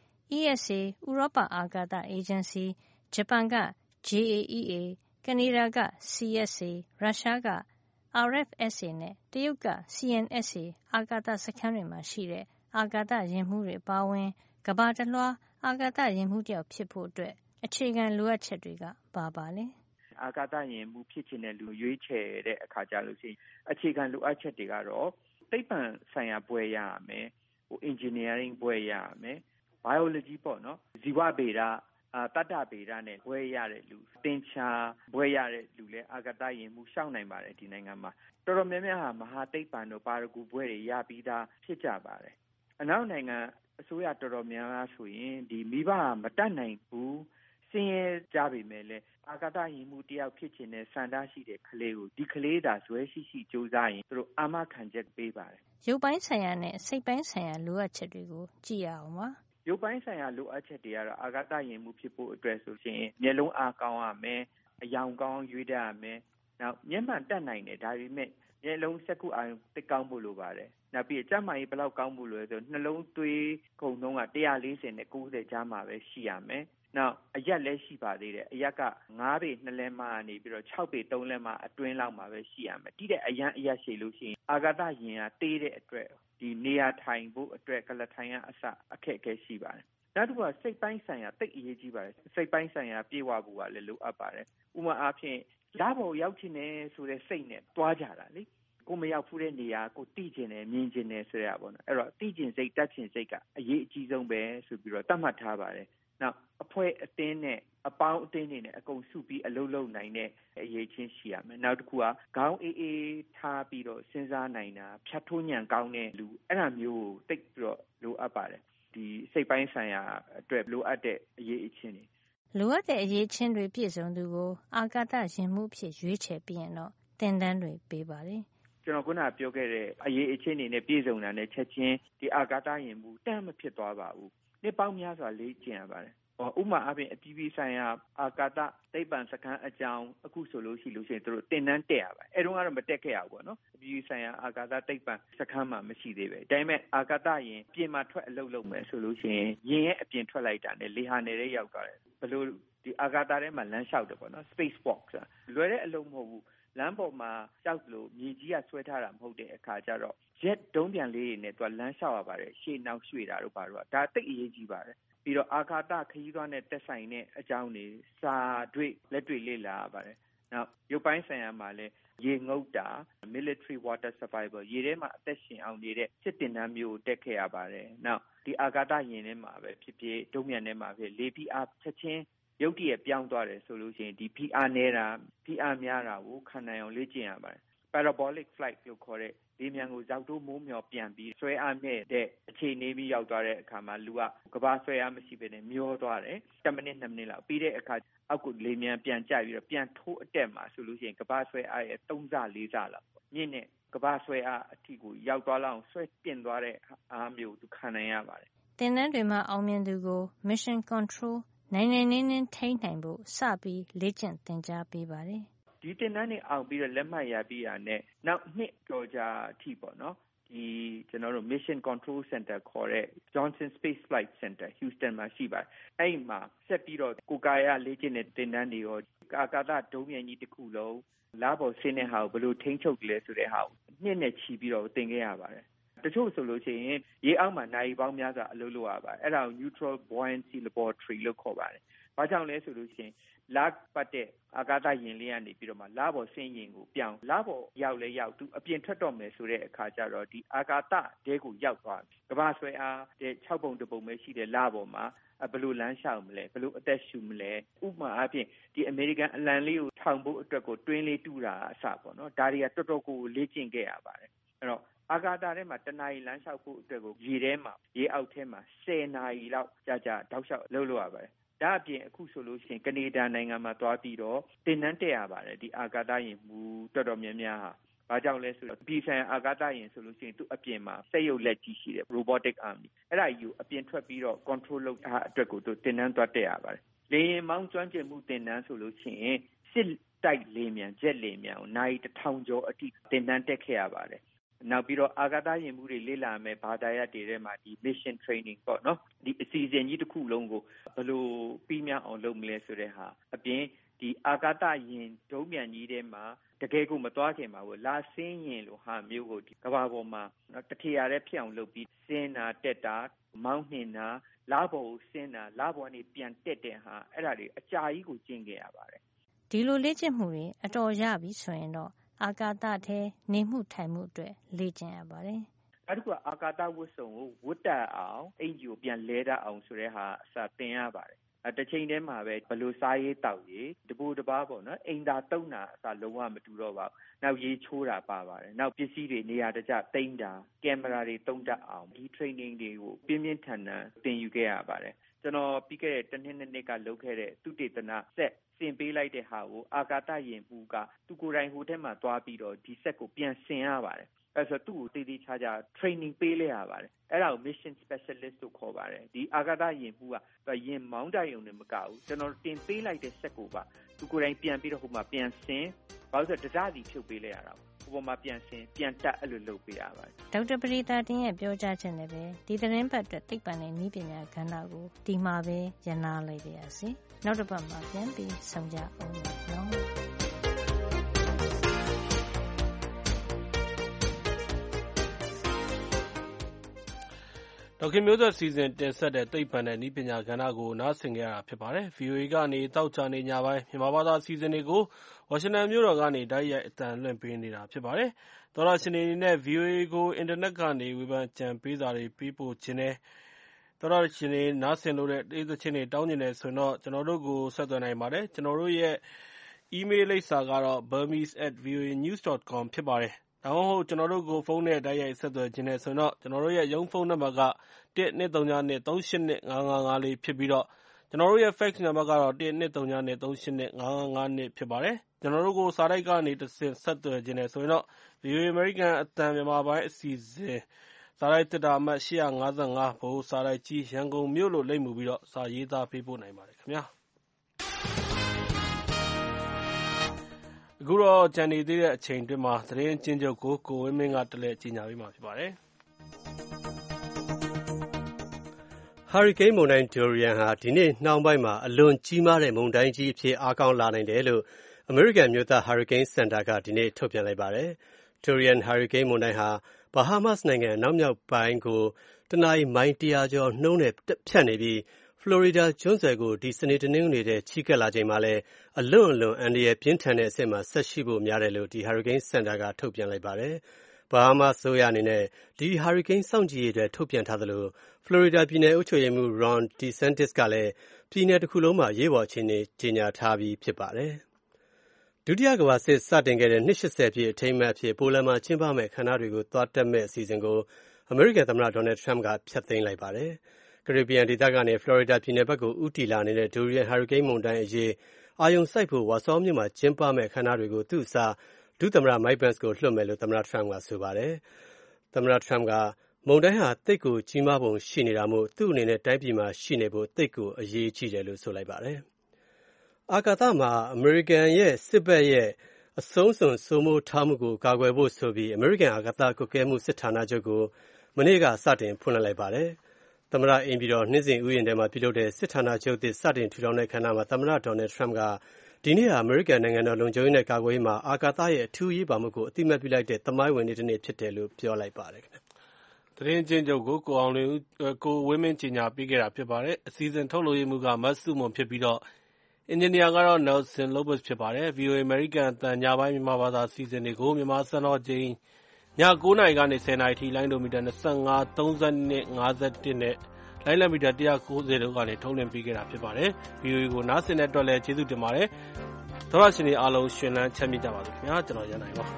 E S A ဥရောပအာကာသအေဂျင်စီဂျပန်က J A E A ကနေဒါက C S A ရုရှားက R F S A နဲ့တရုတ်က C N S A အာကာသစခန်းတွေမှာရှိတဲ့အာကာသယာဉ်မှူးတွေအပါအဝင်ကမ္ဘာတလွှားအာကာသယာဉ်မှူးတယောက်ဖြစ်ဖို့အတွက်အခြေခံလိုအပ်ချက်တွေကပါပါလေအာကာသယာဉ်မှူးဖြစ်ချင်တဲ့လူရွေးချယ်တဲ့အခါကျလို့ရှိရင်အခြေခံလိုအပ်ချက်တွေကတော့သိပ္ပံဆိုင်ရာဘွဲ့ရရမယ်ဟို engineering ဘွဲ့ရရမယ် biology ပေါ့နော်ဇီဝဗေဒအာတတ္တဗေဒနဲ့ဘွဲ့ရတဲ့လူသင်္ချာဘွဲ့ရတဲ့လူလဲအာကာသယာဉ်မှူးရှောက်နိုင်ပါတယ်ဒီနိုင်ငံမှာတော်တော်များများဟာမဟာသိပ္ပံတို့ပါရဂူဘွဲ့တွေရပြီးသားဖြစ်ကြပါတယ်အနောက်နိုင်ငံအစိုးရတော်တော်များများဆိုရင်ဒီမိဘမတတ်နိုင်ဘူးစင်းရဲကြပြီမဲ့လေအာကာသယာဉ်မှူးတယောက်ဖြစ်ချင်တဲ့စံတားရှိတဲ့ကလေးကိုဒီကလေးသာဇွဲရှိရှိစူးစမ်းရင်သူတို့အာမခံချက်ပေးပါတယ်ရုပ်ပိုင်းဆိုင်ရာနဲ့စိတ်ပိုင်းဆိုင်ရာလိုအပ်ချက်တွေကိုကြည့်ရအောင်ပါရုပ်ပိုင်းဆိုင်ရာလိုအပ်ချက်တွေကတော့အာကာသယာဉ်မှူးဖြစ်ဖို့အတွက်ဆိုရင်မျက်လုံးအားကောင်းရမယ်အယောင်ကောင်းရွေးတတ်ရမယ်နောက်မျက်မှန်တက်နိုင်တယ်ဒါပေမဲ့မျက်လုံးစက္ကူအာရုံသိကောင်းဖို့လိုပါတယ်နောက်ပြီးကျန်းမာရေးဘယ်လောက်ကောင်းဖို့လဲဆိုနှလုံးသွေးခုန်နှုန်းကone fortyနဲ့ninetyကြားမှာပဲရှိရမယ်နောက်အရက်လည်းရှိပါသေးတယ်အရက်ကfiveပေtwoလက်မကနေပြီးတော့sixပေthreeလက်မအတွင်းလောက်မှာပဲရှိရမယ်တိတဲ့အရန်အရက်ရှိလို့ရှိရင်အာကာသယာဉ်ကတေးတဲ့အတွက်ဒီနေရာထိုင်ဖို့အတွက်ကလထိုင်ကအစအခက်အခဲရှိပါတယ်နောက်တစ်ခုကစိတ်ပိုင်းဆိုင်ရာတိတ်အရေးကြီးပါတယ်စိတ်ပိုင်းဆိုင်ရာပြေဝဖို့ကလည်းလိုအပ်ပါတယ်ဥပမာအားဖြင့်လဘောရောက်ချင်တယ်ဆိုတဲ့စိတ်နဲ့တွားကြတာလေကိုမရောက်ဖူးတဲ့နေရာကိုတိကျင်တယ်မြင်ကျင်တယ်ဆိုရပါတော့အဲ့တော့တိကျင်စိတ်တတ်ကျင်စိတ်ကအရေးအကြီးဆုံးပဲဆိုပြီးတော့သတ်မှတ်ထားပါတယ်နောက်အဖွဲ့အသင်းနဲ့အပေါင်းအသင်းတွေနဲ့အကုန်စုပြီးအလုပ်လုပ်နိုင်တဲ့အရေးချင်းရှိရမယ်နောက်တစ်ခုကခေါင်းအေးအေးထားပြီးတော့စဉ်းစားနိုင်တာဖြတ်ထိုးညံကောင်းတဲ့လူအဲ့ဒါမျိုးကိုတိတ်ပြီးတော့လိုအပ်ပါတယ်ဒီစိတ်ပိုင်းဆိုင်ရာအတွက်လိုအပ်တဲ့အရေးအချင်းတွေလိုအပ်တဲ့အရေးချင်းတွေပြည့်စုံသူကိုအာကာသယာဉ်မှူးဖြစ်ရွေးချယ်ပြီးရင်တော့သင်တန်းတွေပေးပါတယ်ကျွန်တော်ခုနပြောခဲ့တဲ့အရေးအချင်းတွေနဲ့ပြည့်စုံတာနဲ့ချက်ချင်းဒီအာကာသယာဉ်မှူးတန်းမဖြစ်သွားပါဘူးနှစ်ပေါင်းများစွာလေ့ကျင့်ရပါတယ်ဥပမာအပြင်အပြည်ပြည်ဆိုင်ရာအာကာသသိပ္ပံစခန်းအကြောင်းအခုဆိုလို့ရှိလို့ရှိရင်တို့သင်တန်းတက်ရပါတယ်အဲတုန်းကတော့မတက်ခဲ့ရဘူးပေါ့နော်အပြည်ပြည်ဆိုင်ရာအာကာသသိပ္ပံစခန်းမှာမရှိသေးပဲဒါပေမဲ့အာကာသယာဉ်ပြင်မှာထွက်အလုပ်လုပ်မယ်ဆိုလို့ရှိရင်ယင်ရဲ့အပြင်ထွက်လိုက်တာနဲ့လေဟာနယ်ထဲရောက်သွားတယ်ဘလို့ဒီအာကာသထဲမှာလမ်းလျှောက်တယ်ပေါ့နော် space walk ဆိုတာလွယ်တဲ့အလုပ်မဟုတ်ဘူးလမ်းပေါ်မှာကြောက်လို့မြေကြီးကဆွဲထားတာမဟုတ်တဲ့အခါကျတော့ jet ဒုံးပြန်လေးတွေနဲ့သူကလမ်းလျှောက်ရပါတယ်ရှေ့နောက်ရွှေ့တာတို့ဘာလို့ဒါတိတ်အရေးကြီးပါတယ်ပြီးတော့အာကာသခရီးသွားနဲ့တက်ဆိုင်တဲ့အကြောင်းတွေစာတွေ့လက်တွေ့လေ့လာရပါတယ်နောက်ရုပ်ပိုင်းဆိုင်ရာမှာလည်းရေငုပ်တာ military water survival ရေထဲမှာအသက်ရှင်အောင်နေတဲ့စစ်တင်တန်းမျိုးတက်ခဲ့ရပါတယ်နောက်ဒီအာကာသယာဉ်ထဲမှာပဲဖြစ်ဖြစ်ဒုံးပျံထဲမှာဖြစ်လေဖိအားချက်ချင်းရုပ်တရက်ပြောင်းသွားတယ်ဆိုလို့ရှိရင်ဒီဖိအားနေတာဖိအားများတာကိုခံနိုင်အောင်လေ့ကျင့်ရပါတယ် parabolic flight လို့ခေါ်တဲ့လေမြန်ကိုဇောက်တိုးမိုးမျှော်ပြန်ပြီးဆွဲအားနဲ့တဲ့အခြေအနေပြီးရောက်သွားတဲ့အခါမှာလူကကဘာဆွဲအားမရှိဘဲနဲ့မျောသွားတယ်tenမိနစ်twoမိနစ်လောက်ပြီးတဲ့အခါအောက်ကိုလေမြန်ပြန်ကျပြီးတော့ပြန်ထိုးအတက်မှာဆိုလို့ရှိရင်ကဘာဆွဲအားရဲ့threeဆfourဆလောက်မြင့်တဲ့ကဘာဆွဲအားအထိကိုရောက်သွားလောက်ဆွဲတင်သွားတဲ့အားမျိုးသူခံနိုင်ရပါတယ်သင်တန်းတွေမှာအောင်မြင်သူကို mission control နိုင်နိုင်နင်းနင်းထိန်းနိုင်ဖို့စပြီးလေ့ကျင့်သင်ကြားပေးပါတယ်ဒီတင်တန်းတွေအောင်ပြီးတော့လက်မှတ်ရပြီးရတဲ့နောက်နှစ်ကြော်ကြာအထိပေါ့နော်ဒီကျွန်တော်တို့ Mission Control Center ခေါ်တဲ့ Johnson Space Flight Center Houston မှာရှိပါတယ်အဲ့ဒီမှာဆက်ပြီးတော့ကိုကာယလေ့ကျင့်တဲ့တင်တန်းတွေရောအာကာသဒုံးပျံကြီးတစ်ခုလုံးလာပေါ်ဆင်းတဲ့ဟာကိုဘယ်လိုထိန်းချုပ်လဲဆိုတဲ့ဟာကိုနှစ်နဲ့ချီပြီးတော့သင်ခဲ့ရပါတယ်တချို့ဆိုလို့ရှိရင်ရေအောက်မှာနိုင်ပေါင်းများစွာအလုပ်လုပ်ရပါတယ်အဲ့ဒါကို Neutral Buoyancy Laboratory လို့ခေါ်ပါတယ်ဘာကြောင့်လဲဆိုလို့ရှိရင်လာပတ်တဲ့အာကာသယာဉ်လေးကနေပြီးတော့မှလာပေါ်ဆင်းရင်ကိုပြောင်းလာပေါ်ရောက်လဲရောက်သူအပြင်ထွက်တော့မယ်ဆိုတဲ့အခါကျတော့ဒီအာကာသတဲကိုရောက်သွားပြီကမ္ဘာဆွဲအားတဲ့sixပုံတစ်ပုံပဲရှိတဲ့လာပေါ်မှာဘယ်လိုလမ်းလျှောက်မလဲဘယ်လိုအသက်ရှူမလဲဥပမာအပြင်ဒီအမေရိကန်အလံလေးကိုထောင်ဖို့အတွက်ကိုတွင်းလေးတူးတာအစပေါ့နော်ဒါတွေကတော်တော်ကိုလေ့ကျင့်ခဲ့ရပါတယ်အဲ့တော့အာကာသထဲမှာတနာရီလမ်းလျှောက်ဖို့အတွက်ကိုရေထဲမှာရေအောက်ထဲမှာtenနာရီလောက်ကြာကြာတောက်လျှောက်လှုပ်လို့ရပါတယ်ဒါအပြင်အခုဆိုလို့ရှိရင်ကနေဒါနိုင်ငံမှာသွားပြီးတော့တင်နန်းတက်ရပါတယ်ဒီအာကာသယာဉ်မှူးတော်တော်များများဟာဘာကြောင့်လဲဆိုတော့ပြည်ဆိုင်အာကာသယာဉ်ဆိုလို့ရှိရင်သူအပြင်မှာစက်ရုပ်လက်ကြီးရှိတယ် robotic arm အဲ့ဒါကြီးကိုအပြင်ထွက်ပြီးတော့ control လုပ်တာအတွက်ကိုသူတင်နန်းသွားတက်ရပါတယ်လေယာဉ်မောင်းကျွမ်းကျင်မှုတင်နန်းဆိုလို့ရှိရင်စစ်တိုက်လေမြန်ဂျက်လေမြန်ကိုနိုင်တစ်ထောင်ကျော်အထိတင်နန်းတက်ခဲ့ရပါတယ်နောက်ပြီးတော့အာကာသယာဉ်မှုတွေလေ့လာမယ်ဘာသာရပ်တွေထဲမှာဒီ mission training ပေါ့နော်ဒီအစီအစဉ်ကြီးတစ်ခုလုံးကိုဘယ်လိုပြီးမြောက်အောင်လုပ်မလဲဆိုတဲ့ဟာအပြင်ဒီအာကာသယာဉ်ဒုံးမြန်ကြီးထဲမှာတကယ်ကိုမသွားခင်ပါဘူးလာဆင်းရင်လို့ဟာမျိုးကိုဒီကဘာပေါ်မှာတထရာတဲ့ဖြစ်အောင်လုပ်ပြီးဆင်းတာတက်တာမောင်းနှင်တာလာပေါ်ကိုဆင်းတာလာပေါ်ကနေပြန်တက်တဲ့ဟာအဲ့ဒါတွေအကြာကြီးကိုကျင့်ခဲ့ရပါတယ်ဒီလိုလေ့ကျင့်မှုတွေအတော်ရပြီဆိုရင်တော့အာကာသထဲနေမှုထိုင်မှုအတွက်လေ့ကျင့်ရပါတယ်။နောက်တစ်ခုကအာကာသဝတ်စုံကိုဝတ်တတ်အောင်အင်ဂျီကိုပြန်လဲတတ်အောင်ဆိုတဲ့ဟာအစသင်ရပါတယ်။အဲတစ်ချိန်တည်းမှာပဲဘလို့စားရေးတောက်ရေးတပူတပားပေါ့နော်အိမ်သာတုံးတာအစလုံးဝမတူတော့ပါဘူး။နောက်ရေးချိုးတာပါပါတယ်။နောက်ပစ္စည်းတွေနေရာတကျတိမ့်တာကင်မရာတွေတုံးတတ်အောင်ဒီ training တွေကိုပြင်းပြင်းထန်ထန်သင်ယူခဲ့ရပါတယ်။ကျွန်တော်ပြီးခဲ့တဲ့တစ်နှစ်နှစ်ကလုပ်ခဲ့တဲ့သုတေသနဆက်ဆင်ပေးလိုက်တဲ့ဟာကိုအာကာသယာဉ်မှူးကသူကိုယ်တိုင်ဟိုထဲမှာသွားပြီးတော့ဒီဆက်ကိုပြန်ဆင်ရပါတယ်အဲဆိုသူ့ကိုတည်တည်ချာချာ training ပေးလိုက်ရပါတယ်အဲ့ဒါကို mission specialist လို့ခေါ်ပါတယ်ဒီအာကာသယာဉ်မှူးကယာဉ်မောင်းတရုံနဲ့မကဘူးကျွန်တော်တင်ပေးလိုက်တဲ့ဆက်ကိုပါသူကိုယ်တိုင်ပြန်ပြီးတော့ဟိုမှာပြန်ဆင်ဘာလို့ဆိုတော့တရားစီဖြုတ်ပေးလိုက်ရတာဟိုပေါ်မှာပြန်ဆင်ပြန်တက်အဲ့လိုလုပ်ပေးရပါတယ်ဒေါက်တာပရိသတင်ရဲ့ပြောကြားချက်နဲ့ပဲဒီသတင်းပတ်အတွက်သိပ္ပံနဲ့နည်းပညာကဏ္ဍကိုဒီမှာပဲရနာလိုက်ပါရစေနောက်တစ်ပတ်မှာပြန်ပြီးဆောင်ကြအောင်နော်ဒေါက်ခင်မျိုးသက်စီစဉ်တင်ဆက်တဲ့သိပ္ပံနဲ့နည်းပညာကဏ္ဍကိုနားဆင်ကြရတာဖြစ်ပါတယ်။ဗီအိုအေ ကနေတောက်ချနေညပိုင်းမြန်မာဘာသာအစီအစဉ်တွေကိုဝါရှင်တန်မြို့တော်ကနေတိုက်ရိုက်အသံလွှင့်ပေးနေတာဖြစ်ပါတယ်။သောတရှင်တွေအနေနဲ့ ဗီအိုအေ ကိုအင်တာနက်ကနေဝေဖန်ကြံပေးစာတွေပေးပို့ခြင်းနဲ့သောတရှင်တွေနားဆင်လို့တဲ့ဒေသချင်းတွေတောင်းကျင်တယ်ဆိုရင်တော့ကျွန်တော်တို့ကိုဆက်သွယ်နိုင်ပါတယ်။ကျွန်တော်တို့ရဲ့ email လိပ်စာကတော့ burmese at voanews dot com ဖြစ်ပါတယ်။ဒါမှမဟုတ်ကျွန်တော်တို့ကိုဖုန်းနဲ့တိုက်ရိုက်ဆက်သွယ်ခြင်းနဲ့ဆိုရင်တော့ကျွန်တော်တို့ရဲ့ရုံးဖုန်းနံပါတ်ကone two three two two three eight two five five fiveလေးဖြစ်ပြီးတော့ကျွန်တော်တို့ရဲ့ fax နံပါတ်ကတော့one two three two two three eight two five five fiveဖြစ်ပါတယ်။ကျွန်တော်တို့ကိုစာတိုက်ကနေတစ်ဆင့်ဆက်သွယ်ခြင်းနဲ့ဆိုရင်တော့ ဗီအိုအေ American အသံမြန်မာပိုင်းအစီအစဉ်စာရိုက်တက်တာအမှတ်eight five fiveဗဟိုစာရိုက်ကြီးရန်ကုန်မြို့လို့လိပ်မူပြီးတော့စာရေးသားပေးပို့နိုင်ပါတယ်ခင်ဗျာအခုတော့ကြံနေသေးတဲ့အချိန်တွင်းမှာသတင်းအကျဉ်းချုပ်ကိုကိုဝင်းမင်းကတလဲကြီးညာပေးမှာဖြစ်ပါတယ်ဟာရီကိန်းမုန်တိုင်း Dorian ဟာဒီနေ့နှောင်းပိုင်းမှာအလွန်ကြီးမားတဲ့မုန်တိုင်းကြီးအဖြစ်အားကောင်းလာနိုင်တယ်လို့အမေရိကန်မြို့သားဟာရီကိန်းစင်တာကဒီနေ့ထုတ်ပြန်လိုက်ပါတယ်။ Dorian ဟာရီကိန်းမုန်တိုင်းဟာဘာဟာမတ်နိုင်ငံအနောက်မြောက်ပိုင်းကိုတနာရီမိုင်one hundredကျော်နှုန်းနဲ့ဖြတ်နေပြီးဖလော်ရီဒါကျွန်းဆွယ်ကိုဒီစနေတနင်္ဂနွေထဲချဉ်းကပ်လာချိန်မှာလည်းအလွန်အလွန်အန္တရာယ်ပြင်းထန်တဲ့အဆင့်မှာဆက်ရှိဖို့များတယ်လို့ဒီဟာရီကိန်းစင်တာကထုတ်ပြန်လိုက်ပါတယ်။ဘာဟာမတ်ဆိုရအနေနဲ့ဒီဟာရီကိန်းစောင့်ကြည့်ရေးအတွက်ထုတ်ပြန်ထားသလိုဖလော်ရီဒါပြည်နယ်အုပ်ချုပ်ရေးမှူး Ron DeSantis ကလည်းပြည်နယ်တစ်ခုလုံးမှာရေးပေါ်အခြေအနေကြေညာထားပြီးဖြစ်ပါတယ်။ဒုတိယကမ္ဘာစစ်စတင်ခဲ့တဲ့နှစ်eightyပြည့်အထိမ်းအမှတ်အဖြစ်ပိုလန်မှာကျင်းပမယ့်အခမ်းအနားတွေကိုသွားတက်မယ့်အစီအစဉ်ကိုအမေရိကန်သမ္မတ Donald Trump ကဖျက်သိမ်းလိုက်ပါတယ်။ကာရစ်ဘီယံဒေသကနေဖလော်ရီဒါပြည်နယ်ဘက်ကိုဦးတည်လာနေတဲ့ Dorian ဟာရီကိန်းမုန်တိုင်းအရေးအာရုံစိုက်ဖို့ဝါဆောမြို့မှာကျင်းပမယ့်အခမ်းအနားတွေကိုသူ့အစားဒုသမ္မတ Mike Pence ကိုလွှတ်မယ်လို့သမ္မတ Trump ကဆိုပါတယ်။သမ္မတ Trump ကမုန်တိုင်းဟာသိပ်ကိုကြီးမားပုံရှိနေတာမို့သူ့အနေနဲ့တိုင်းပြည်မှာရှိနေဖို့သိပ်ကိုအရေးကြီးတယ်လို့ဆိုလိုက်ပါတယ်။အာကာသမှာအမေရိကန်ရဲ့စစ်ဘက်ရဲ့အဆုံးစွန်စိုးမိုးထားမှုကိုကာကွယ်ဖို့ဆိုပြီးအမေရိကန်အာကာသကွပ်ကဲမှုစစ်ဌာနချုပ်ကိုမနေ့ကစတင်ဖွင့်လှစ်လိုက်ပါတယ်။သမ္မတအိမ်ပြည်တော်နှင်းစဉ်ဥယျာဉ်ထဲမှာပြုလုပ်တဲ့စစ်ဌာနချုပ်သစ်စတင်ထူထောင်တဲ့ခမ်းနားမှာသမ္မတ Donald Trump ကဒီနေ့ဟာအမေရိကန်နိုင်ငံတော်လုံခြုံရေးနဲ့ကာကွယ်ရေးမှာအာကာသရဲ့အထူးအရေးပါမှုကိုအသိအမှတ်ပြုလိုက်တဲ့သမိုင်းဝင်နေ့တစ်နေ့ဖြစ်တယ်လို့ပြောလိုက်ပါတယ်ခင်ဗျ။သတင်းကျဉ်းချုပ်ကိုကိုအောင်လင်းကိုဝင်းမင်းကြီးညာပေးခဲ့တာဖြစ်ပါတယ်။အစီအစဉ်ထုတ်လုပ်ရေးမှူးကမတ်စုမွန်ဖြစ်ပြီးတော့အင်ဂျင်နီယာကတော့ Nelson Lopez ဖြစ်ပါတယ်။ ဗီအိုအေ American အသံညပိုင်းမြန်မာဘာသာအစီအစဉ်တွေကိုမြန်မာစံတော်ချိန်ညnineနာရီကနေtenနာရီထိလိုင်းဒိုမီတာtwenty-five, thirty-two, fifty-oneနဲ့လိုင်းလံမီတာone ninetyတို့ကနေထုတ်လွှင့်ပေးခဲ့တာဖြစ်ပါတယ်။ ဗီအိုအေကိုနားဆင်တဲ့အတွက်လည်းကျေးဇူးတင်ပါတယ်။သောရရှင်တွေအားလုံးရှင်လန်းချမ်းမြေ့ကြပါစေခင်ဗျာ။ကျွန်တော်ရန်နိုင်ပါ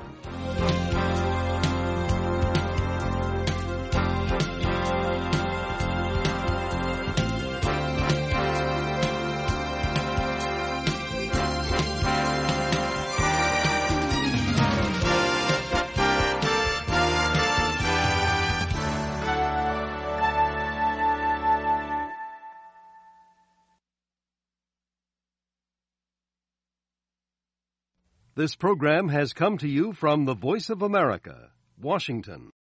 ။ This program has come to you from the Voice of America, Washington.